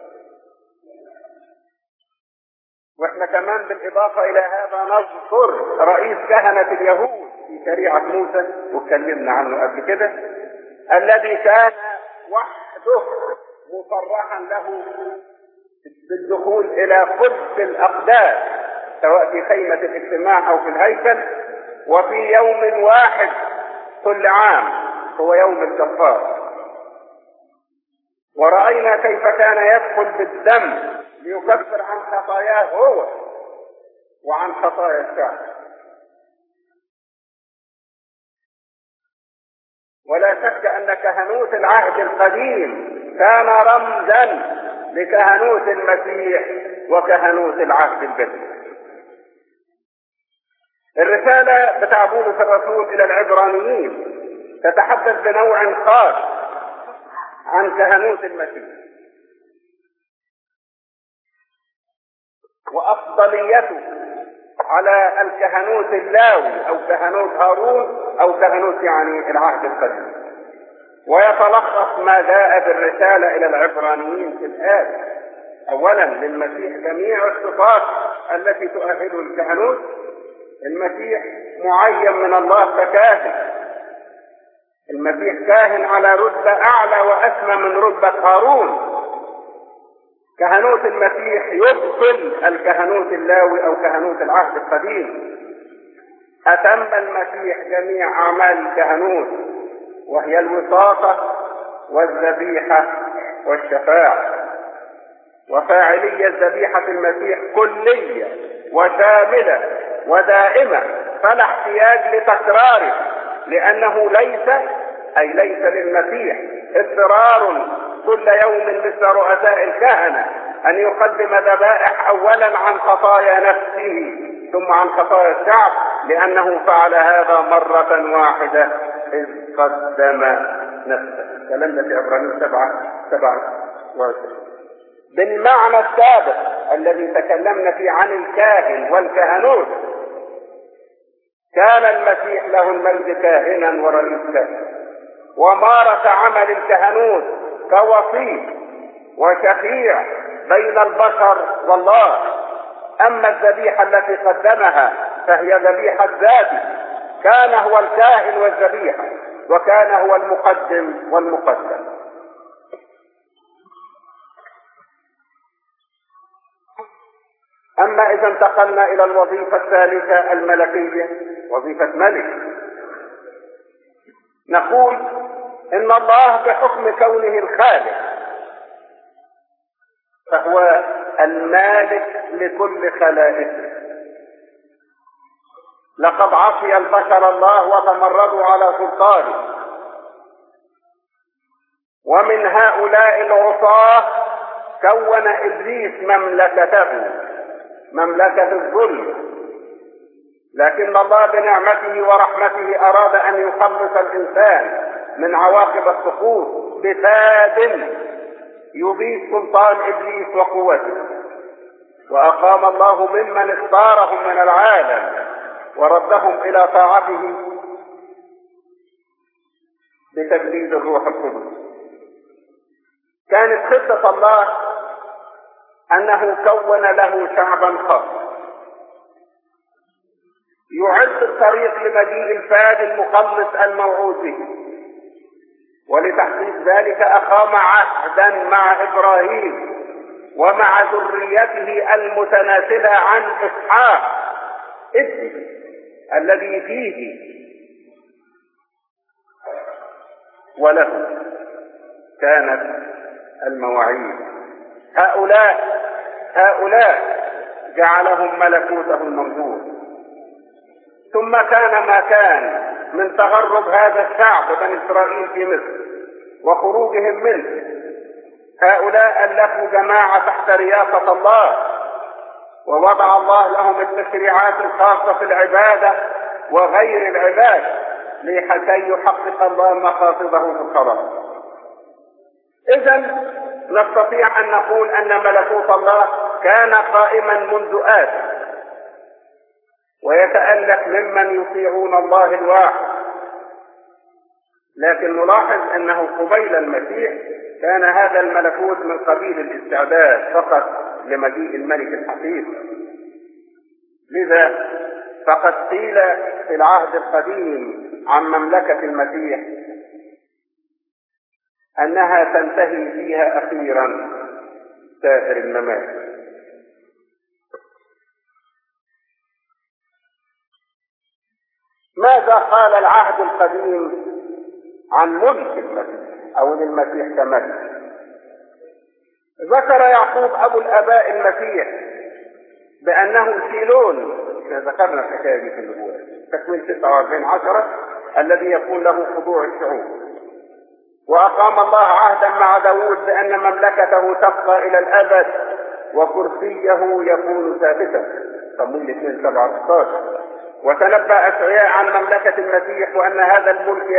واحنا كمان بالإضافة إلى هذا نذكر رئيس كهنة اليهود في شريعة موسى، واتكلمنا عنه قبل كده، الذي كان وحده مصرحا له بالدخول إلى قدس الأقداس سواء في خيمة الاجتماع أو في الهيكل، وفي يوم واحد كل عام هو يوم الكفار. ورأينا كيف كان يدخل بالدم ليكفر عن خطاياه هو وعن خطايا الشعب. ولا شك أن كهنوت العهد القديم كان رمزا لكهنوت المسيح وكهنوت العهد الجديد. الرسالة بتاع بولس الرسول إلى العبرانيين تتحدث بنوع خاص عن كهنوت المسيح وأفضليته على الكهنوت اللاوي أو كهنوت هارون أو كهنوت يعني العهد القديم. ويتلخص ما جاء بالرسالة إلى العبرانيين في الآية: أولا للمسيح جميع الصفات التي تؤهله الكهنوت. المسيح معين من الله ككاهن، المسيح كاهن على رتبة أعلى وأسمى من رتبة هارون. كهنوت المسيح يبطل الكهنوت اللاوي أو كهنوت العهد القديم. أتم المسيح جميع أعمال الكهنوت، وهي الوساطة والذبيحة والشفاعة. وفاعلية ذبيحة المسيح كلية وشاملة ودائمة، فلا احتياج لتكراره، لأنه ليس للمسيح اضطرار كل يوم مثل رؤساء الكهنة أن يقدم ذبائح أولا عن خطايا نفسه ثم عن خطايا الشعب، لأنه فعل هذا مرة واحدة إذ قدم نفسه. كلامنا في عبرانيين 7:27. بالمعنى السابق الذي تكلمنا فيه عن الكاهن والكهنوت، كان المسيح له المجد كاهنا ورئيس كهنة، ومارس عمل الكهنوت كوسيط وشفيع بين البشر والله. أما الذبيحة التي قدمها فهي ذبيحة ذاته، كان هو الكاهن والذبيحة، وكان هو المقدم والمقدم. أما إذا انتقلنا إلى الوظيفة الثالثة الملكية، وظيفة ملك، نقول إن الله بحكم كونه الخالق فهو المالك لكل خلائقه. لقد عصي البشر الله وتمردوا على سلطانه، ومن هؤلاء العصاة كون إبليس مملكة الظلم. لكن الله بنعمته ورحمته أراد أن يخلص الإنسان من عواقب السقوط بفاد يبيد سلطان إبليس وقوته. وأقام الله ممن اختارهم من العالم وردهم إلى طاعته بتجديد الروح القدس. كانت خطة الله أنه كون له شعبا خاص يعد الطريق لمجيء الفاد المخلص الموعود به. ولتحقيق ذلك أقام عهدا مع إبراهيم ومع ذريته المتناسلة عن إسحاق ابنه الذي فيه وله كانت المواعيد. هؤلاء جعلهم ملكوته المنظور. ثم كان ما كان من تغرب هذا الشعب بني إسرائيل في مصر وخروجهم منه. هؤلاء ألفوا جماعة تحت رياسة الله، ووضع الله لهم التشريعات الخاصة في العبادة وغير العبادة لكي يحقق الله مقاصده في الخلاص. إذن نستطيع أن نقول أن ملكوت الله كان قائما منذ آدم، ويتألف ممن يطيعون الله الواحد. لكن نلاحظ أنه قبيل المسيح كان هذا الملكوت من قبيل الاستعداد فقط لمجيء الملك الحقيقي. لذا فقد قيل في العهد القديم عن مملكة المسيح أنها تنتهي فيها أخيرا سائر الممالك. ماذا قال العهد القديم عن ملك المسيح أو للمسيح كملك؟ ذكر يعقوب أبو الآباء المسيح بأنه شيلون، ذكرنا الحكاية دي في النبوة تكوين 49:10 الذي يكون له خضوع الشعوب. وأقام الله عهدا مع داود بأن مملكته تبقى إلى الأبد وكرسيه يكون ثابتا. صموئيل 2:17. وتنبأ أشعياء عن مملكة المسيح وأن هذا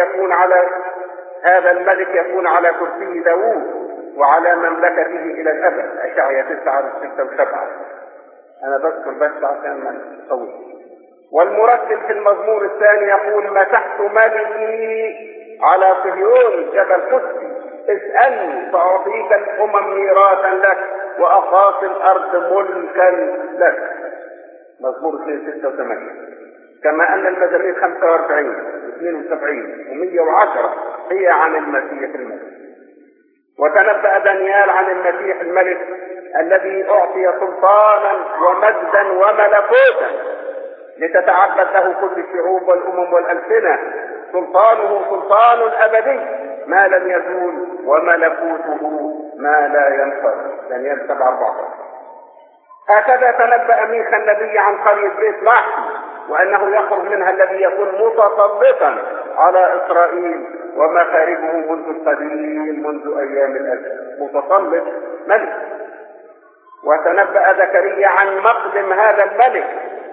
الملك يكون على كرسي داود وعلى مملكته إلى الأبد. أشعياء 9:6-7. أنا بذكر بس عشان ما نطول. والمرتل في المزمور الثاني يقول: مسحت ملكي على صهيون جبل قدسي، اسألني فأعطيك الأمم ميراثا لك وأقاصي الأرض ملكا لك. مزمور 2:6-8. كما أن المزامير 45 و72 و110 هي عن المسيح الملك. وتنبأ دانيال عن المسيح الملك الذي أعطي سلطانا ومجدا وملكوتا لتتعبد له كل الشعوب والأمم والألسنة. سلطانه سلطان أبدي ما لم يزول وملكوته ما لا ينفذ. دانيال 7:14. هكذا تنبأ ميخا النبي عن قرية بيت لحم وأنه يخرج منها الذي يكون متسلطا على إسرائيل ومخارجه منذ القديم منذ أيام الأزل، متسلط ملك. وتنبأ زكريا عن مقدم هذا الملك،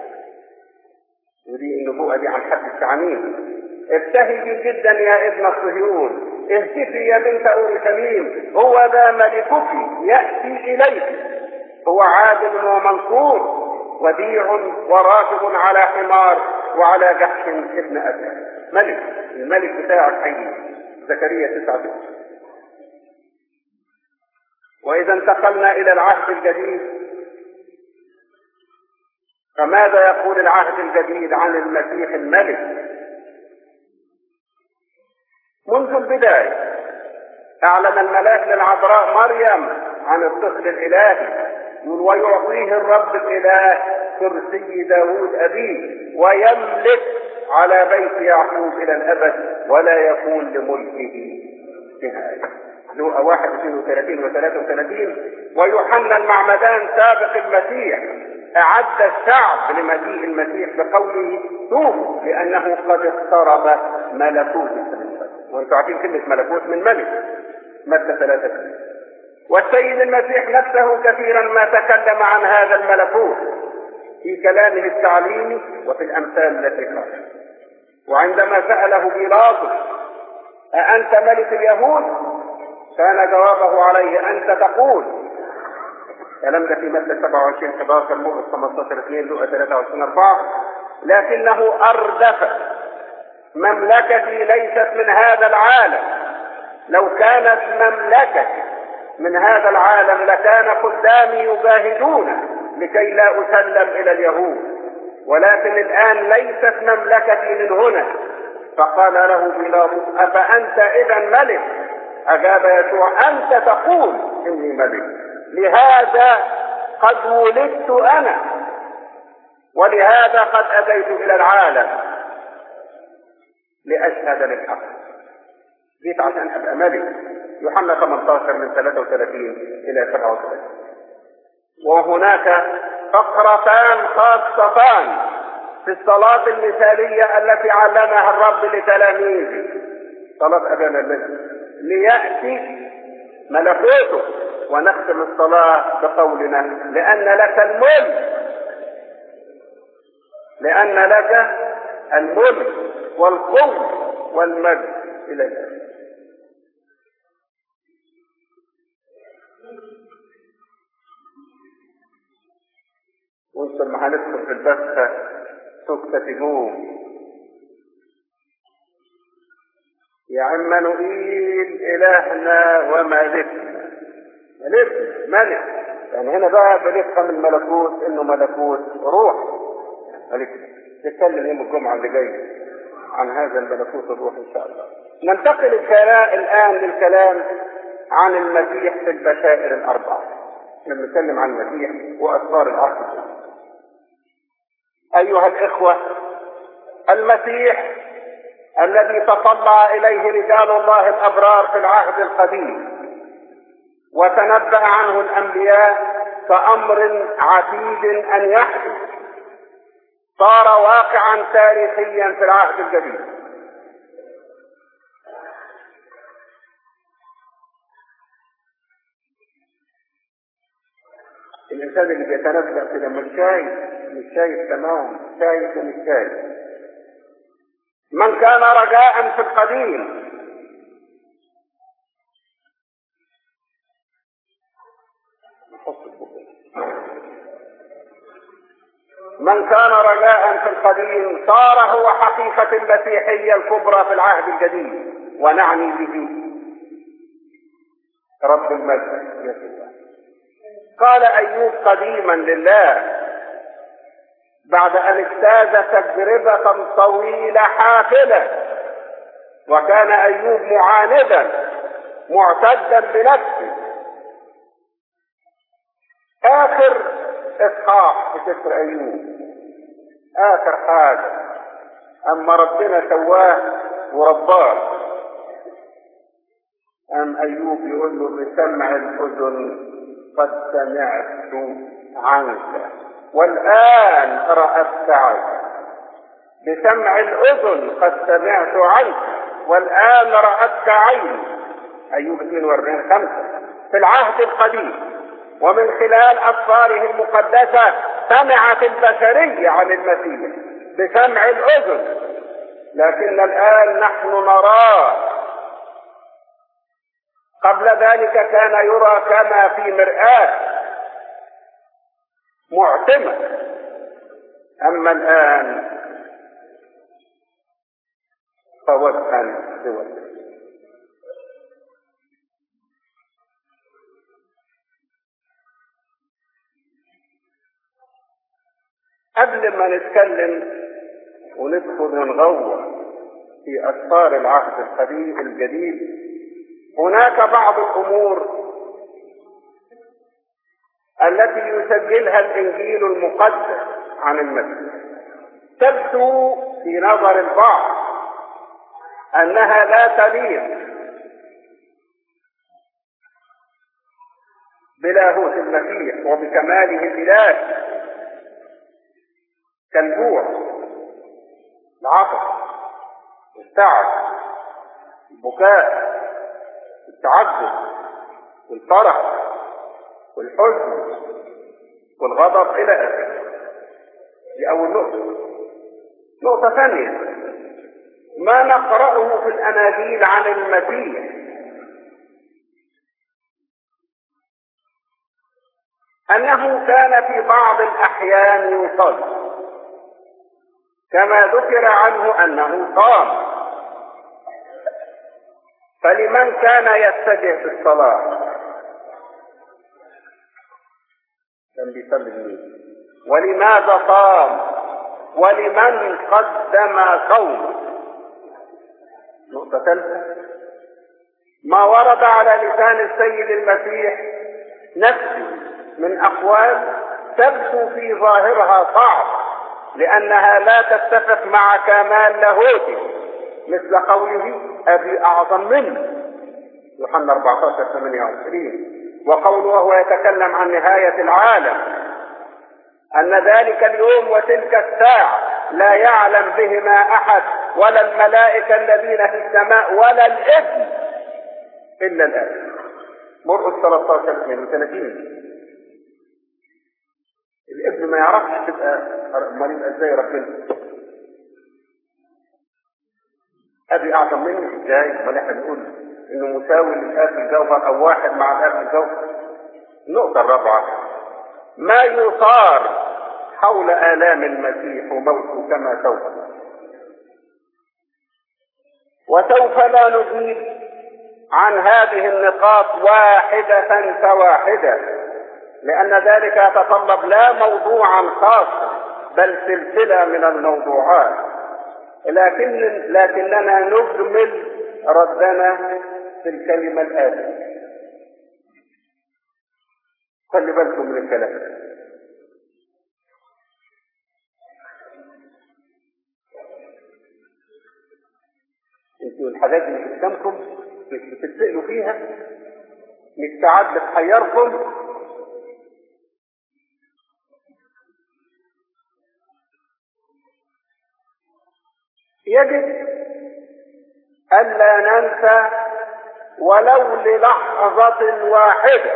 ودي النبوءة دي عن حد التعميم: ابتهجي جدا يا ابن صهيون، اهتفي يا بنت أورشليم، هو ذا ملكك يأتي إليك، هو عادل ومنصور وديع وراكب على حمار وعلى جحش ابن أسد. ملك، الملك بتاعك حي. زكريا 9:6. وإذا انتقلنا إلى العهد الجديد، فماذا يقول العهد الجديد عن المسيح الملك؟ منذ البداية أعلن الملاك للعذراء مريم عن الطفل الإلهي، ويعطيه الرب الإله كرسي داود أبيه ويملك على بيت يعقوب إلى الأبد ولا يكون لملكه نهاية. لوقا 1:32-33. ويوحنا المعمدان سابق المسيح أعد الشعب لمجيء المسيح بقوله: توبوا لأنه قد اقترب ملكوت السماوات. وانتم عارفين كلمة ملكوت من ملك، متى 3. والسيد المسيح نفسه كثيرا ما تكلم عن هذا الملكوت في كلامه التعليمي وفي الأمثال التي قالها. وعندما سأله بيلاطس: أأنت ملك اليهود؟ كان جوابه عليه: أنت تقول. كلام ده في متى 27:11، مرقس 15:2، لوقا 23:4. لكنه أردف: مملكتي ليست من هذا العالم. لو كانت مملكتي من هذا العالم لكان قدامي يجاهدون لكي لا أسلم إلى اليهود، ولكن الآن ليست مملكتي من هنا. فقال له بيلاطس: أفأنت إذا ملك؟ أجاب يسوع: أنت تقول إني ملك، لهذا قد ولدت أنا ولهذا قد أتيت إلى العالم لأشهد للحق. جيت عشان أبقى ملك، يوحنا 18 من 33 إلى 37. وهناك فقرتان خاصتان في الصلاة المثالية التي علمها الرب لتلاميذه، صلاة أبانا الذي ليأتي ملكوته، ونختم الصلاة بقولنا لأن لك الملك، لأن لك الملك والقوة والمجد إلى الآن. وانتم ما هندخل في البثة تكتفجون يا عمانوئيل إلهنا ومالكنا. ملك يعني هنا بقى بنفهم الملكوت انه ملكوت روح. ملكنا نتكلم يوم الجمعة اللي جاي عن هذا الملكوت الروح ان شاء الله. ننتقل الآن للكلام عن المسيح في البشائر الأربعة. لما نتكلم عن المسيح وأسرار العهد. أيها الإخوة، المسيح الذي تطلع إليه رجال الله الأبرار في العهد القديم وتنبأ عنه الأنبياء كأمر عتيد أن يحدث، صار واقعا تاريخيا في العهد الجديد. الإنسان اللي بيتنبأ كده مش شايف تمام، شايف ومش شايف. من كان رجاء في القديم صار هو حقيقة المسيحية الكبرى في العهد الجديد، ونعني به رب المجد يسوع. قال أيوب قديما لله بعد أن اجتاز تجربة طويلة حافلة، وكان أيوب معاندا معتدا بنفسه. آخر إصحاح في سفر أيوب، آخر حاجة أما ربنا سواه ورباه، أم أيوب يقول له بسمع الأذن قد سمعت عنك والآن رأت عنك. بسمع الأذن قد سمعت عنك والآن رأتك عيني. أيوب 42:5 في العهد القديم. ومن خلال أسفاره المقدسة سمعت البشرية عن المسيح بسمع الأذن، لكن الآن نحن نراه. قبل ذلك كان يرى كما في مرآة معتمة، أما الآن فوجها بوجه. قبل ما نتكلم وندخل ونغوص في أسفار العهد القديم الجديد، هناك بعض الأمور التي يسجلها الإنجيل المقدس عن المسيح تبدو في نظر البعض أنها لا تليق بلاهوت المسيح وبكماله الإلهي، كالجوع، العطش، التعب، البكاء، التعجب، والفرح، والحزن، والغضب إلى آخره. دي أول نقطة. نقطة ثانية، ما نقرأه في الأناجيل عن المسيح أنه كان في بعض الأحيان يصلي، كما ذكر عنه أنه صام. فلمن كان يتجه بالصلاة؟ كان بيصلي مين؟ ولماذا صام؟ ولمن قدم صومه؟ نقطة ثالثة، ما ورد على لسان السيد المسيح نفسه من أقوال تبدو في ظاهرها صعب لأنها لا تتفق مع كمال لاهوته، مثل قوله أبي أعظم منه، يوحنا 14:28. وقوله وهو يتكلم عن نهاية العالم أن ذلك اليوم وتلك الساعة لا يعلم بهما أحد ولا الملائكة الذين في السماء ولا الابن إلا الآب. مرقس 13:32. الابن ما يعرفش تبقى امال يبقى ازاي ربنا؟ ابي اعظم مني ازاي؟ امال احنا بنقول انه مساوي للاب في الجوهر او واحد مع الاب في الجوهر. النقطه الرابعه ما يثار حول آلام المسيح وموته كما سوف وسوف لا نزيد عن هذه النقاط واحدة فواحدة، لأن ذلك يتطلب لا موضوعا خاصا بل سلسلة من الموضوعات، لكننا نجمل ردنا في الكلمة الآتية. خلي بالكم من الكلام. انتوا الحاجات اللي قدامكم مش بتتسألوا فيها، مش ساعات بتحيركم. يجب ألا ننسى ولو للحظة واحدة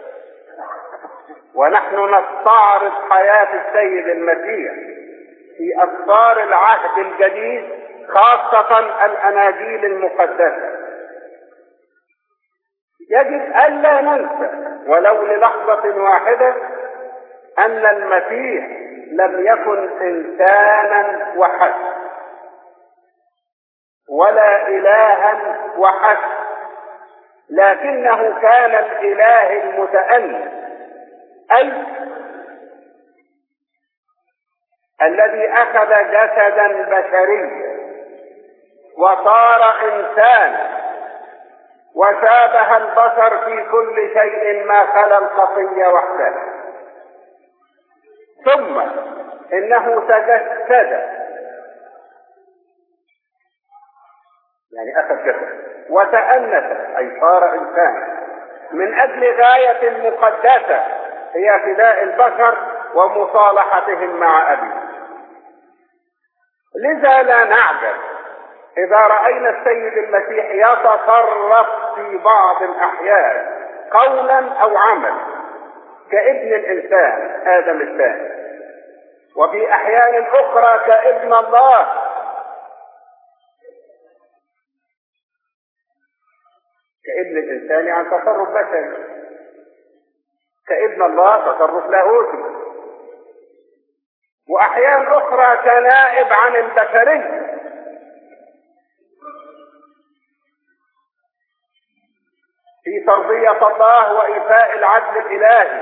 ونحن نستعرض حياة السيد المسيح في أسفار العهد الجديد، خاصة الأناجيل المقدسة. يجب ألا ننسى ولو للحظة واحدة أن المسيح لم يكن إنسانا وحسب ولا إلها وحسب، لكنه كان الإله المتأنس، أي الذي أخذ جسدا بشريا وصار إنسانا وشابه البشر في كل شيء ما خلا الخطية وحدها. ثم إنه تجسد، يعني أخذ جسد وتأنس أي صار إنسانا من أجل غاية مقدسة هي فداء البشر ومصالحتهم مع أبيه. لذا لا نعجب إذا رأينا السيد المسيح يتصرف في بعض الأحيان قولا أو عملا كابن الإنسان آدم الثاني، وفي أحيان أخرى كابن الله. كابن الإنسان عن تصرف بشري، كابن الله تصرف لاهوتي، وأحيان أخرى كنائب عن البشرية. في ترضية الله وإيفاء العدل الإلهي،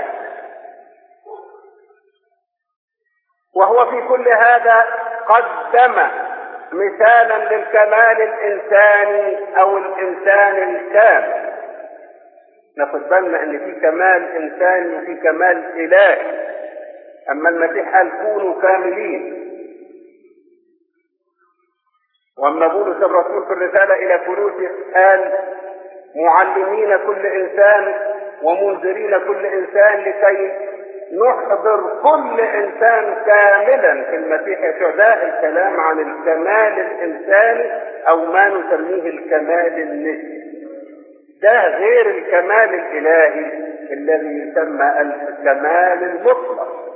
وهو في كل هذا قدم مثالا للكمال الإنساني أو الإنسان الكامل. ناخد بالنا إن في كمال إنساني وفي كمال إلهي. أما المسيح قال كونوا كاملين، وأما بولس الرسول في الرسالة إلى كولوسي قال معلمين كل إنسان ومنذرين كل إنسان لكي نحضر كل إنسان كاملا في المسيح يسوع. ده الكلام عن الكمال الإنساني أو ما نسميه الكمال النسبي، ده غير الكمال الإلهي الذي يسمى الكمال المطلق.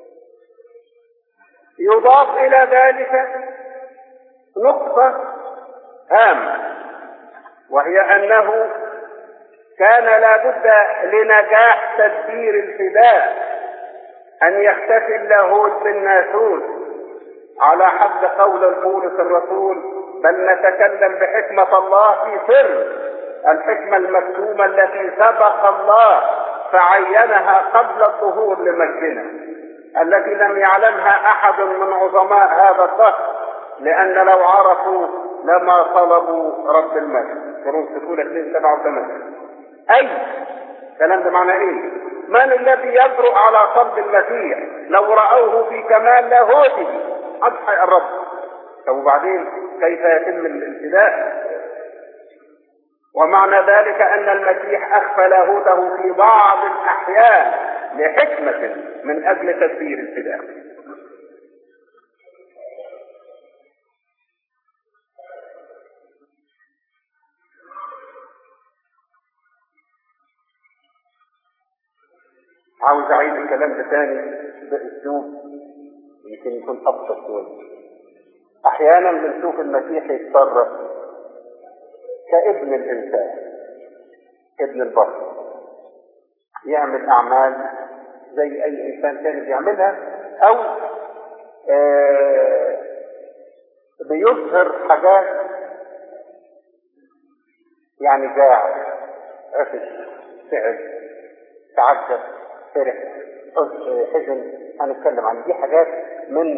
يضاف إلى ذلك نقطة هامة، وهي أنه كان لا بد لنجاح تدبير الفداء أن يختفي اللاهوت بالناسوت، على حد قول بولس الرسول بل نتكلم بحكمة الله في سر، الحكمة المكتومة التي سبق الله فعينها قبل الظهور لمجدنا، التي لم يعلمها أحد من عظماء هذا الدهر، لأن لو عرفوا لما طلبوا رب المجد. كورنثوس الأولى 2:7-8. أي كلام ده معنى إيه؟ من الذي يجرؤ على صلب المسيح لو رأوه في كمال لاهوته؟ أضحى الرب. طب وبعدين كيف يتم الفداء؟ ومعنى ذلك أن المسيح أخفى لاهوته في بعض الأحيان لحكمة من أجل تدبير الفداء. عاوز أعيد الكلام ده تاني بأسلوب يمكن يكون أبسط شوية. أحيانا بنشوف المسيح يتصرف كابن الإنسان، ابن البشر، يعمل أعمال زي أي إنسان تاني بيعملها، أو بيظهر حاجات يعني جاع، عفش، سعد، تعجب، فرح، حزن. هنتكلم عن دي حاجات من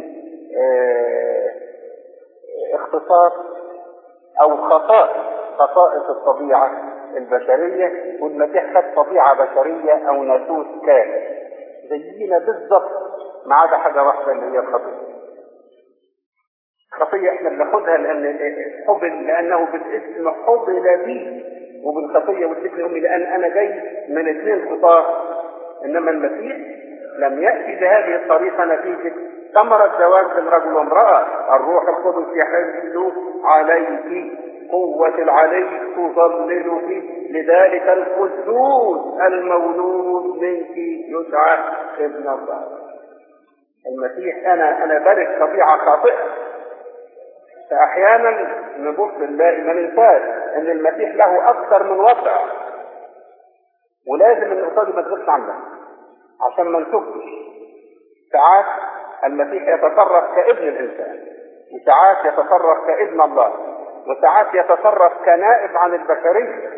اختصاص أو خصائص الطبيعة البشرية، والمسيح خد طبيعة بشرية أو ناسوس كامل زينا بالضبط، ما عدا حاجة واحدة اللي هي الخطية. الخطية احنا بناخدها لأنه بالاسم حبل بي، وبالخطية والذكر أمي لأن أنا جاي من 2 خطاة. إنما المسيح لم يأتي بهذه الطريقة نتيجة ثمرة زواج بين رجل وامرأة. الروح القدس يحل عليك، قوة العلي تظللك، لذلك القدوس المولود منك يدعى ابن الله. المسيح أنا بارك طبيعة خاطئة، فأحيانا نبص نلاقي ما ننساش إن المسيح له أكثر من وضع، ولازم إن قصادي ما تغيبش عنها عشان ما نشوفش. ساعات المسيح يتصرف كابن الإنسان، وساعات يتصرف كابن الله، وساعات يتصرف كنائب عن البشرية.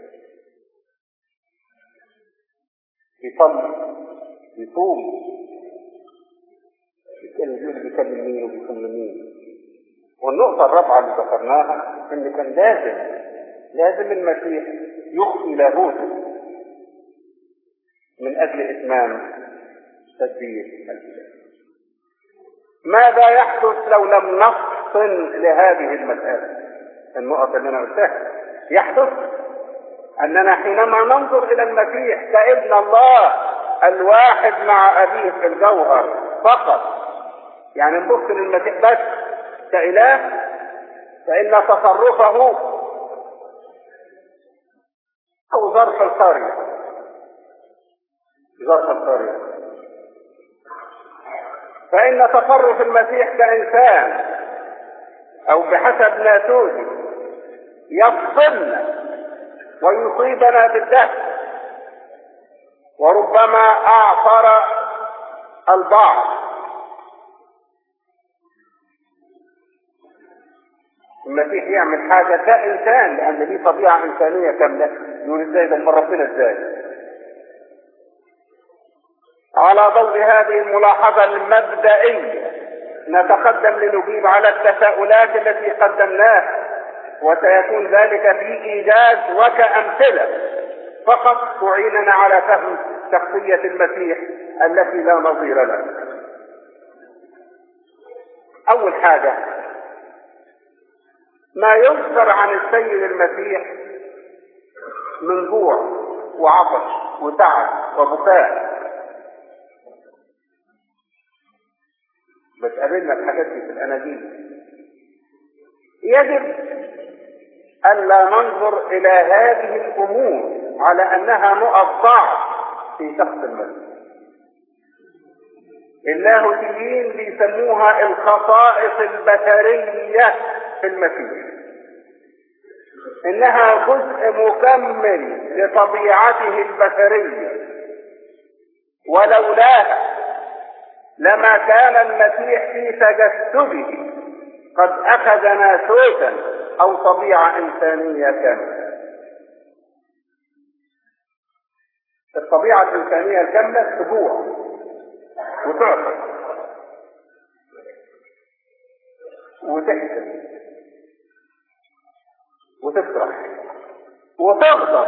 يصلي، يصوم، بيكلم مين وبيكلم مين. والنقطة الرابعة اللي ذكرناها إن كان لازم المسيح يخفي لاهوته من أجل إتمام تدبير الفداء. ماذا يحدث لو لم نفطن لهذه المسألة؟ النقطة اللي أنا قلتها يحدث أننا حينما ننظر إلى المسيح كابن الله الواحد مع أبيه في الجوهر فقط، يعني نبص للمسيح بس كإله، فإن تصرفه أو ظرف القرية فإن تصرف المسيح كإنسان أو بحسب ناسوته يفضلنا ويصيبنا بالدهر، وربما أعثر البعض. المسيح يعمل حاجة كإنسان لأن دي طبيعة إنسانية كاملة. يقول إزاي ده من ربنا إزاي؟ على ضوء هذه الملاحظة المبدئية نتقدم لنجيب على التساؤلات التي قدمناها، وسيكون ذلك في إيجاز وكأمثلة فقط تعيننا على فهم شخصية المسيح التي لا نظير لها. أول حاجة ما يذكر عن السيد المسيح من جوع وعطش وتعب وبكاء، بتقابلنا الحاجات دي في الأناجيل. يجب ألا ننظر إلى هذه الأمور على أنها نقط ضعف في شخص المسيح. اللاهوتيين بيسموها الخصائص البشرية في المسيح، إنها جزء مكمل لطبيعته البشرية، ولولاها لما كان المسيح في تجسده قد أخذ ناسوتا أو طبيعة إنسانية كاملة. الطبيعة الإنسانية الكاملة تجوع وتعطش وتحزن وتفرح وتغضب،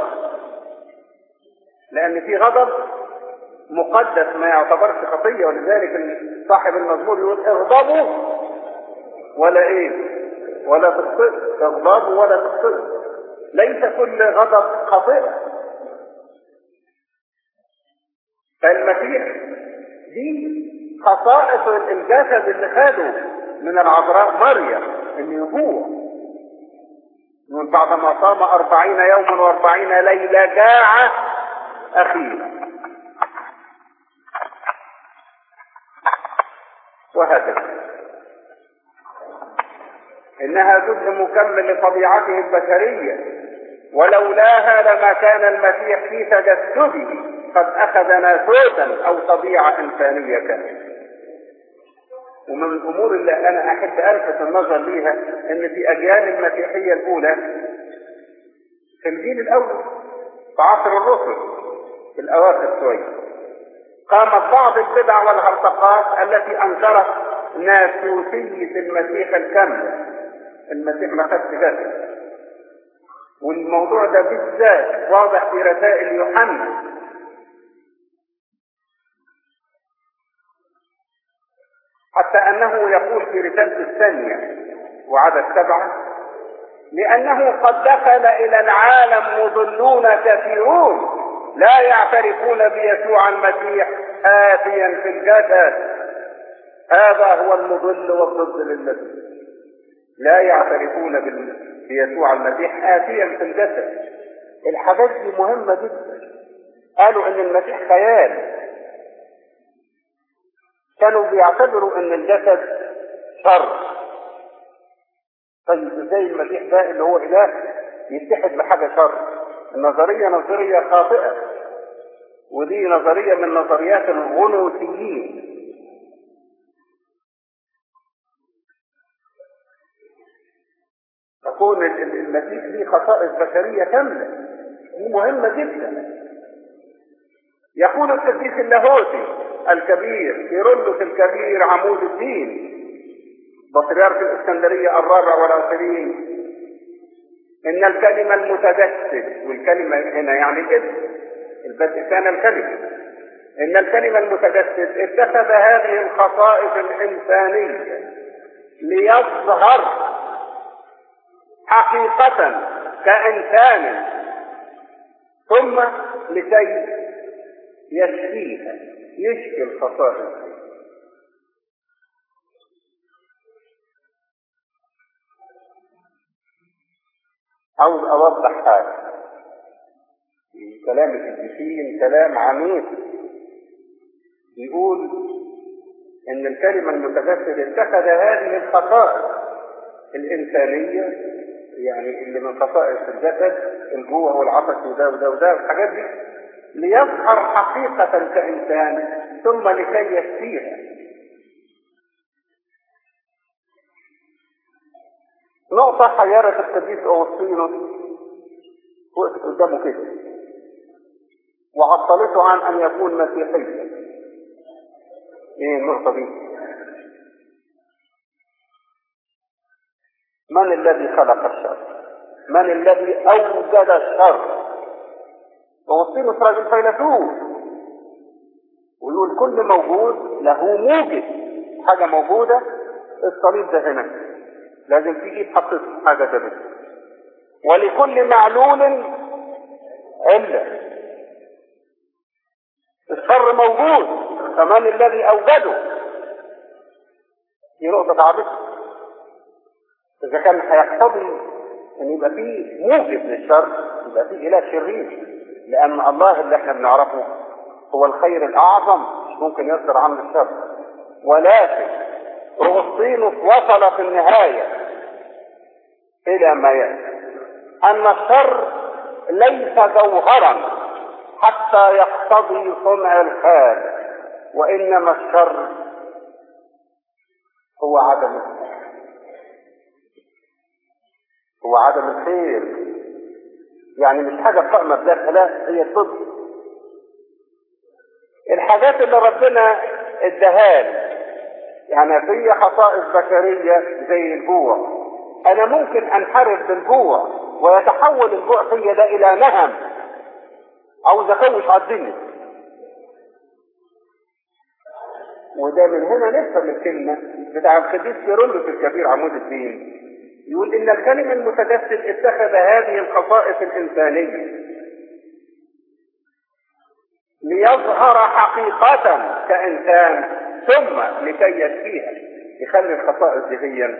لأن في غضب مقدس ما يعتبرش خطية، ولذلك صاحب المزمور يقول اغضبوا ولا ايه ولا تخطئوا، اغضبوا ولا تخطئوا. ليس كل غضب خطيئة. فالمسيح دي خصائص الجسد اللي خده من العذراء مريم، ان يجوع. من بعد ما صام 40 يوما و40 ليلة جاع أخيرا، وهكذا. إنها جزء مكمل لطبيعته البشرية، ولولاها لما كان المسيح في تجسده قد أخذ ناسوتا أو طبيعة إنسانية كاملة. ومن الأمور اللي أنا أحب ألفت النظر ليها إن في أجيال المسيحية الأولى، في الجيل الأول في عصر الرسل في الأواخر شوية، قامت بعض البدع والهرطقات التي أنكرت ناسوسية المسيح الكاملة. المسيح ما خدش جسد، والموضوع ده بالذات واضح في رسائل يوحنا. حتى أنه يقول في رسالته الثانية وعدد 7: لأنه قد دخل إلى العالم مضلون كثيرون لا يعترفون بيسوع المسيح آتيا في الجسد. هذا هو المضل والضد للمسيح، لا يعترفون بيسوع المسيح آتيا في الجسد. الحاجات دي مهمة جدا. قالوا ان المسيح خيال، كانوا بيعتبروا ان الجسد شر. طيب ازاي المسيح ده اللي هو اله يتحد بحاجة شر؟ النظرية نظرية خاطئة، ودي نظرية من نظريات الغنوصيين. تكون المسيح ليه خصائص بشرية كاملة، دي مهمة جدا. يقول القديس اللاهوتي الكبير كيرلس الكبير عمود الدين بطريرك الإسكندرية الرابع والعشرين إن الكلمة المتجسد، والكلمة هنا يعني الابن، البدء كان الكلمة، إن الكلمة المتجسد اتخذ هذه الخصائص الإنسانية ليظهر حقيقة كإنسان، ثم لكي يشفيها، يشفي الخصائص. عاوز أوضح حاجة. كلام القديسين كلام عميق، يقول إن الكلمة المتجسد اتخذ هذه الخصائص الإنسانية، يعني اللي من خصائص الجسد، الجوع والعطش وده وده وده والحاجات دي، ليظهر حقيقة كإنسان ثم لكي يشفيها. نقطة حيرت القديس أغسطينوس، وقفت قدامه كده وعطلته عن أن يكون مسيحيا. إيه النقطة دي؟ من الذي خلق الشر؟ من الذي أوجد الشر؟ أغسطينوس راجل فيلسوف، ويقول كل موجود له موجد. حاجة موجودة، الصليب ده هنا لازم تيجي تحطط حاجة جديدة، ولكل معلول علة. الشر موجود، فمن الذي أوجده؟ دي نقطة عابقة. إذا كان هيقتضي أن يبقى فيه موجب للشر، يبقى فيه إله شرير، لأن الله اللي احنا بنعرفه هو الخير الأعظم، مش ممكن يصدر عنه الشر. ولكن أغسطينوس وصل في النهاية إلى ما يأتي، أن الشر ليس جوهرا حتى يقتضي صنع الخالق، وإنما الشر هو عدم الخير. يعني مش حاجة قائمة بذاتها، لا، هي الضد. الحاجات اللي ربنا اداها يعني في خصائص بشرية زي الجوع، أنا ممكن أنحرف بالجوع ويتحول الجوع فيا ده إلى نهم، عاوز أكوش على الدنيا. وده من هنا نفهم الكلمة بتاع القديس كيرلس الكبير عمود الدين، يقول إن الكلم المتجسد اتخذ هذه الخصائص الإنسانية ليظهر حقيقة كإنسان، ثم لكي يكفيها يخلي الخصائص دي هي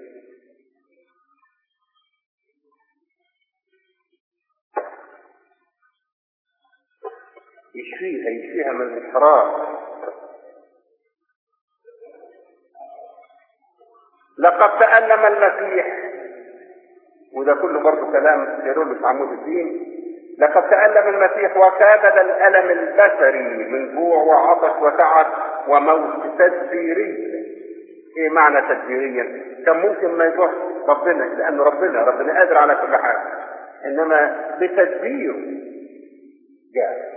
يشفيها من الإحراج. لقد تألم المسيح، وده كله برضه كلام كيرلس عمود الدين، لقد تألم المسيح وكابد الألم البشري من جوع وعطش وتعب وموت تدبيريا. ايه معنى تدبيريا؟ كان ممكن ما يجوعش ربنا، لأن ربنا قادر على كل حاجة، إنما بتدبيره جاء.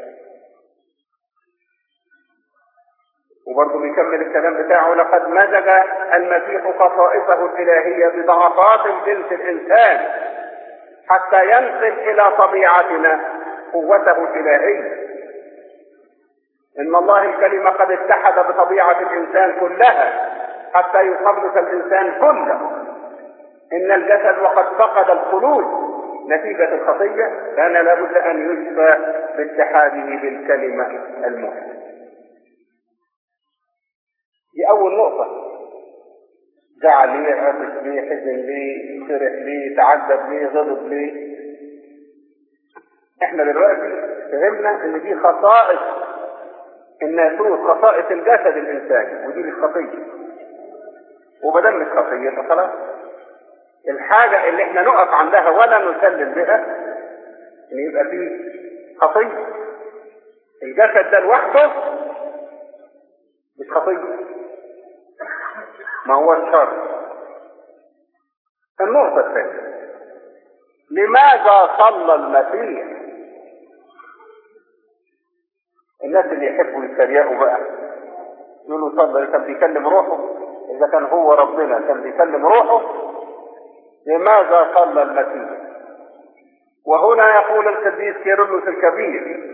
وبرضه بيكمل الكلام بتاعه: لقد مزج المسيح خصائصه الإلهية بضعفات الجنس الإنساني حتى ينقل إلى طبيعتنا قوته الإلهية. إن الله الكلمة قد اتحد بطبيعة الإنسان كلها حتى يخلص الإنسان كله. إن الجسد وقد فقد الخلود نتيجة الخطية كان لابد أن يشفى باتحاده بالكلمة المحيي. دي أول نقطة. زعل ليه، عطش ليه، حزن ليه، فرح ليه، تعذب ليه، غضب ليه. احنا دلوقتي فهمنا ان دي خصائص الناسوت، خصائص الجسد الانساني، ودي مش خطيه. وبدل مش خطيه فخلاص الحاجه اللي احنا نقف عندها ولا نسلم بها ان يبقى فيه خطيه. الجسد ده لوحده مش خطيه، ما هو الشر. النقطة الثانية: لماذا صلى المسيح؟ الناس اللي يحبوا يتريقوا بقى يقولوا صلى، كان بيكلم روحه. إذا كان هو ربنا كان بيكلم روحه، لماذا صلى المسيح؟ وهنا يقول القديس كيرلس الكبير: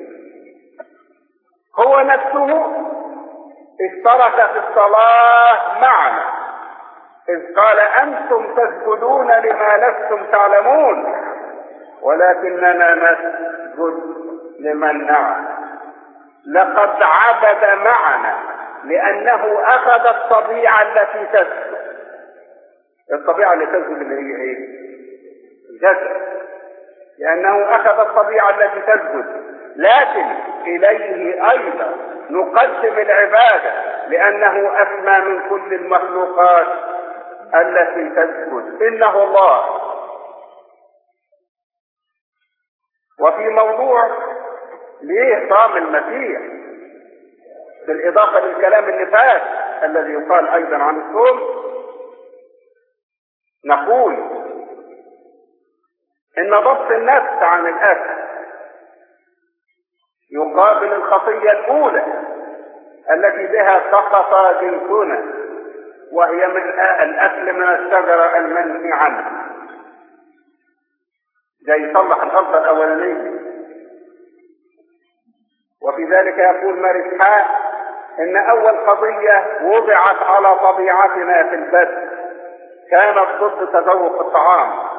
هو نفسه اشترك في الصلاة معنا، إذ قال: أنتم تسجدون لما لستم تعلمون ولكننا نسجد لمن نعلم. لقد عبد معنا لأنه أخذ الطبيعة التي تسجد. الطبيعة اللي تسجد اللي هي إيه؟ الجسد. لأنه أخذ الطبيعة التي تسجد، لكن إليه أيضا نقدم العبادة لأنه أسمى من كل المخلوقات التي تسجد. إنه الله. وفي موضوع ليه صام المسيح بالإضافة للكلام اللي فات الذي يقال أيضا عن الصوم، نقول إن ضبط النفس عن الأكل يقابل الخطية الأولى التي بها سقط جنسنا، وهي من الأكل من الشجرة المنهي عنها. ده يصلح الغلطة الأولانية. وفي ذلك يقول ماري إسحاق إن أول قضية وضعت على طبيعتنا في البدء كانت ضد تذوق الطعام.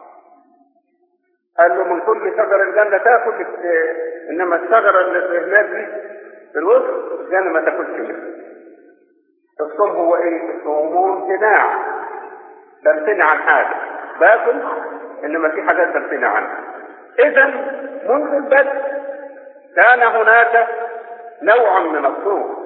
قال له: من كل شجر الجنة تاكل، إنما الشجرة اللي هناك دي في الوسط الجنة ما تاكلش منها. الصوم هو إيه؟ الصوم هو امتناع. بمتنع عن حاجة، باكل إنما في حاجات بمتنع عنها. إذا منذ البدء كان هناك نوع من الصوم.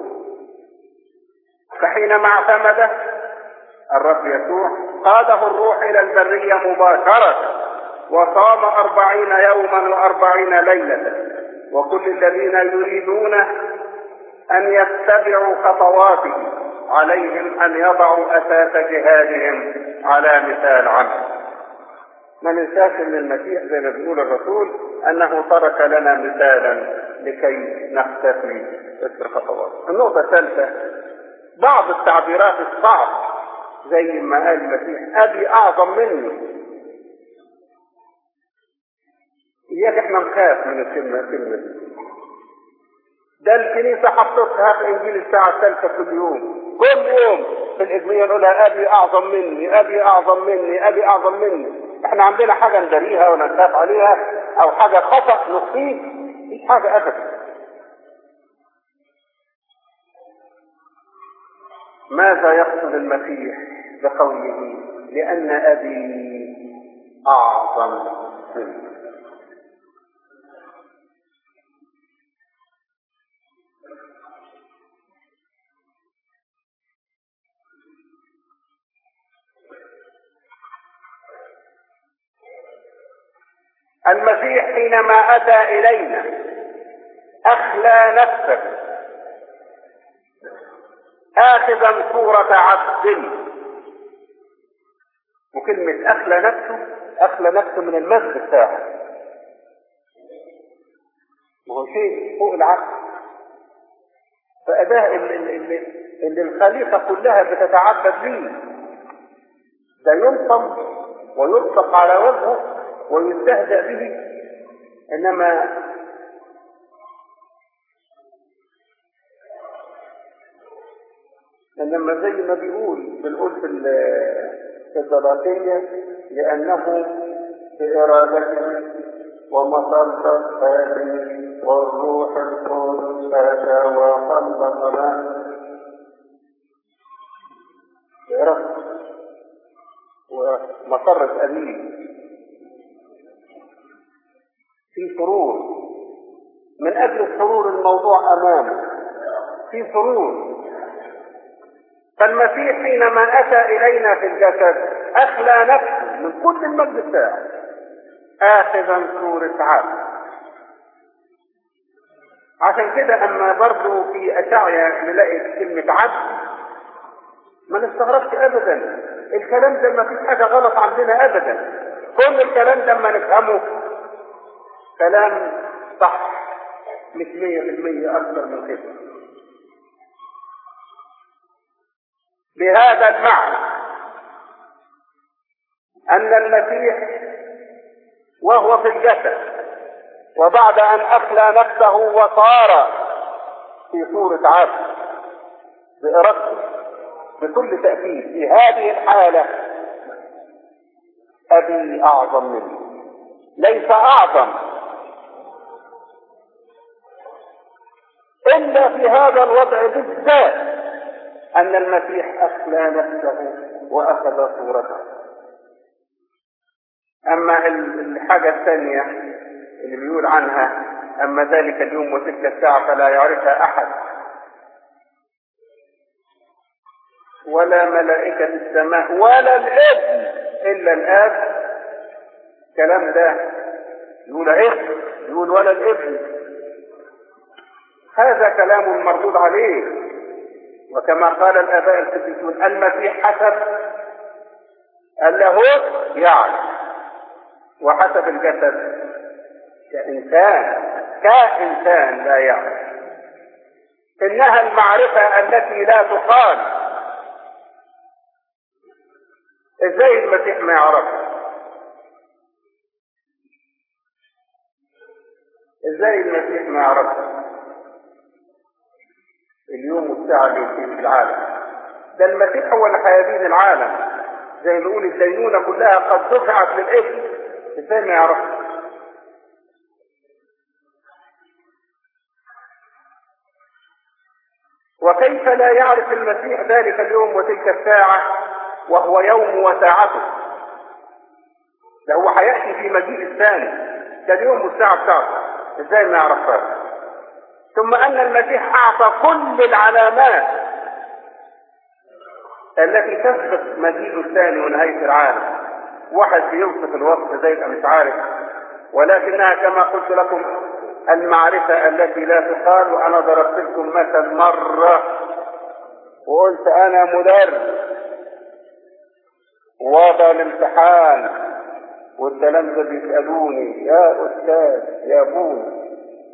فحينما اعتمد الرب يسوع قاده الروح إلى البرية مباشرة وصام 40 يوما و40 ليلة. وكل الذين يريدون أن يتبعوا خطواته عليهم أن يضعوا أساس جهادهم على مثال عمل. ما ننساش ان المسيح زي ما بيقول الرسول انه ترك لنا مثالا لكي نختفي اثر خطواته. النقطة الثالثة: بعض التعبيرات الصعب زي ما قال المسيح: أبي أعظم مني. إياك احنا نخاف من الكلمة دي. ده الكنيسة حطتها في إنجيل الساعة الثالثة كل يوم، كل يوم في الإجمية نقولها أبي أعظم مني، أبي أعظم مني، أبي أعظم مني. إحنا عندنا حاجة نداريها ولا نخاف عليها أو حاجة خطأ نصيب؟ مفيش حاجة أبدا. ماذا يقصد المسيح بقوله لأن أبي أعظم مني؟ المسيح حينما أتى إلينا أخلى نفسه آخذا صورة عبد. وكلمة أخلى نفسه من المجد بتاعه، وهو شيء فوق العقل. فأداه اللي الخليقة كلها بتتعبد ليه، ده ينصب ويطلق على وجهه ويستهزأ به. إنما زي ما بنقول في الضباطية لأنه بإرادته ومسلطة هذه والروح القدس فاشا وخلقنا بإرادته ومسرة أبيه في سرور، من أجل السرور الموضوع أمامه في سرور. فالمسيح حينما أتى إلينا في الجسد أخلى نفسه من كل المجد بتاعه آخذا صورة عبد. عشان كده أما برضو في أشعيا نلاقي كلمة عبد ما نستغربش أبدا. الكلام ده ما فيش حاجة غلط عندنا أبدا، كل الكلام ده ما نفهمه كلام صح، مش 100% أكثر من كده. بهذا المعنى أن المسيح وهو في الجسد وبعد أن أخلى نفسه وصار في صورة عبد بإرادته بكل تأكيد، في هذه الحالة أبي أعظم مني. ليس أعظم إلا في هذا الوضع بالذات أن المسيح أخلى نفسه وأخذ صورته. أما الحاجة الثانية اللي بيقول عنها أما ذلك اليوم وتلك الساعة فلا يعرفها أحد ولا ملائكة السماء ولا الابن إلا الآب. الكلام ده يقول ولا الابن، هذا كلام مردود عليه. وكما قال الآباء القديسون المسيح حسب اللاهوت يعرف وحسب الجسد كإنسان لا يعرف. إنها المعرفة التي لا تقال. إزاي المسيح ما يعرفها؟ إزاي المسيح ما يعرفها؟ اليوم والساعة اللي في العالم ده المسيح هو اللي هيدين العالم، زي ما نقول الدينونة كلها قد دفعت للابن. ازاي ما يعرفها؟ وكيف لا يعرف المسيح ذلك اليوم وتلك الساعة وهو يوم وساعته؟ ده هو هيأتي في مجيء الثاني، ده اليوم والساعة بتاعته، ازاي ما يعرفها؟ ثم أن المسيح أعطى كل العلامات التي تسبق مجيء الثاني ونهاية العالم. واحد بيوصف الوصف زي يبقى مش عارف، ولكنها كما قلت لكم المعرفة التي لا تقال. وأنا ضربت لكم مثل مرة وقلت أنا مدرس وضع الامتحان والتلامذة بيسألوني يا أستاذ يا أبونا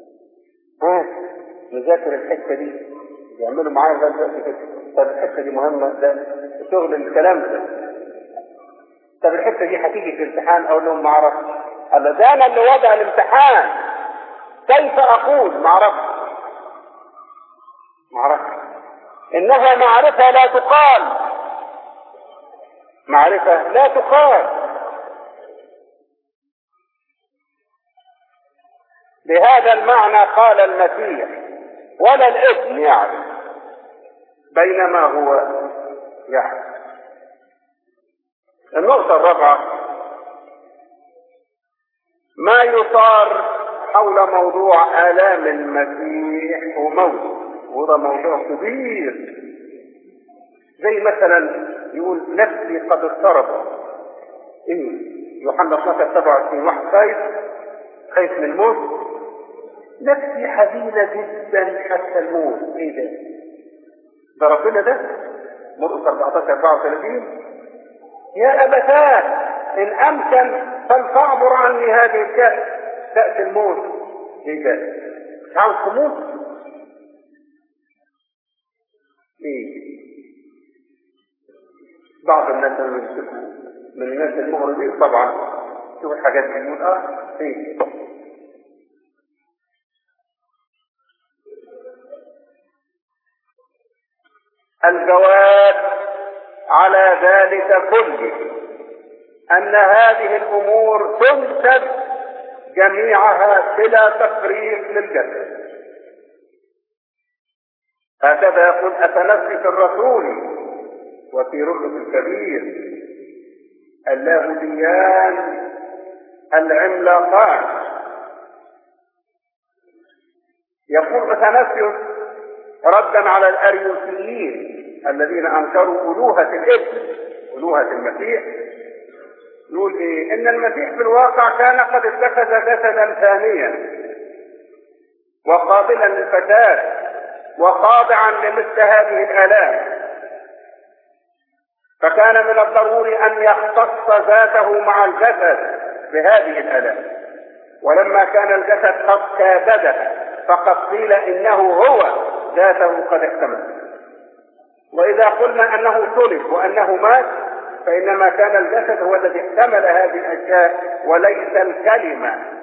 نذاكر الحتة دي، يعملوا معايا لغاية دلوقتي كده. طب الحتة دي مهمة، ده شغل الكلام ده. طب الحتة دي هتيجي في الامتحان، أقول لهم ما اعرفش. قال ده أنا اللي وضع الامتحان، كيف أقول ما اعرفش؟ معرفة، إنها معرفة لا تقال، معرفة لا تقال. بهذا المعنى قال المسيح: ولا الابن يعرف بينما هو يعرف. النقطة الرابعة: ما يثار حول موضوع آلام المسيح وموته، وده موضوع كبير. زي مثلا يقول: نفسي قد اضطربت. يوحنا 12:27 واحد خايف من الموت، نفسي حزينة جدا حتى الموت. ده ربنا ده. مرقس 14:34: يا أبتاه إن أمكن فلتعبر عني هذه الكأس، كأس الموت. ده مش عاوز تموت؟ بعض الناس اللي بيمسكوا من الناس المغربين طبعا شوف الحاجات دي يقول الجواب على ذلك كله أن هذه الأمور تنسب جميعها بلا تفريق للجسد. هكذا يقول أثناسيوس الرسول وكيرلس الكبير: اللاهوتيان العملاقان. يقول أثناسيوس ردا على الأريوسيين الذين أنكروا ألوهة الابن، ألوهة المسيح، يقول إن المسيح في الواقع كان قد اتخذ جسدا ثانيا وقابلا للفتاة وخاضعا لمثل هذه الآلام، فكان من الضروري أن يختص ذاته مع الجسد بهذه الآلام. ولما كان الجسد قد كابده فقد قيل إنه هو ذاته قد احتمل. وإذا قلنا أنه صلب وأنه مات فإنما كان الجسد هو الذي احتمل هذه الأشياء وليس الكلمة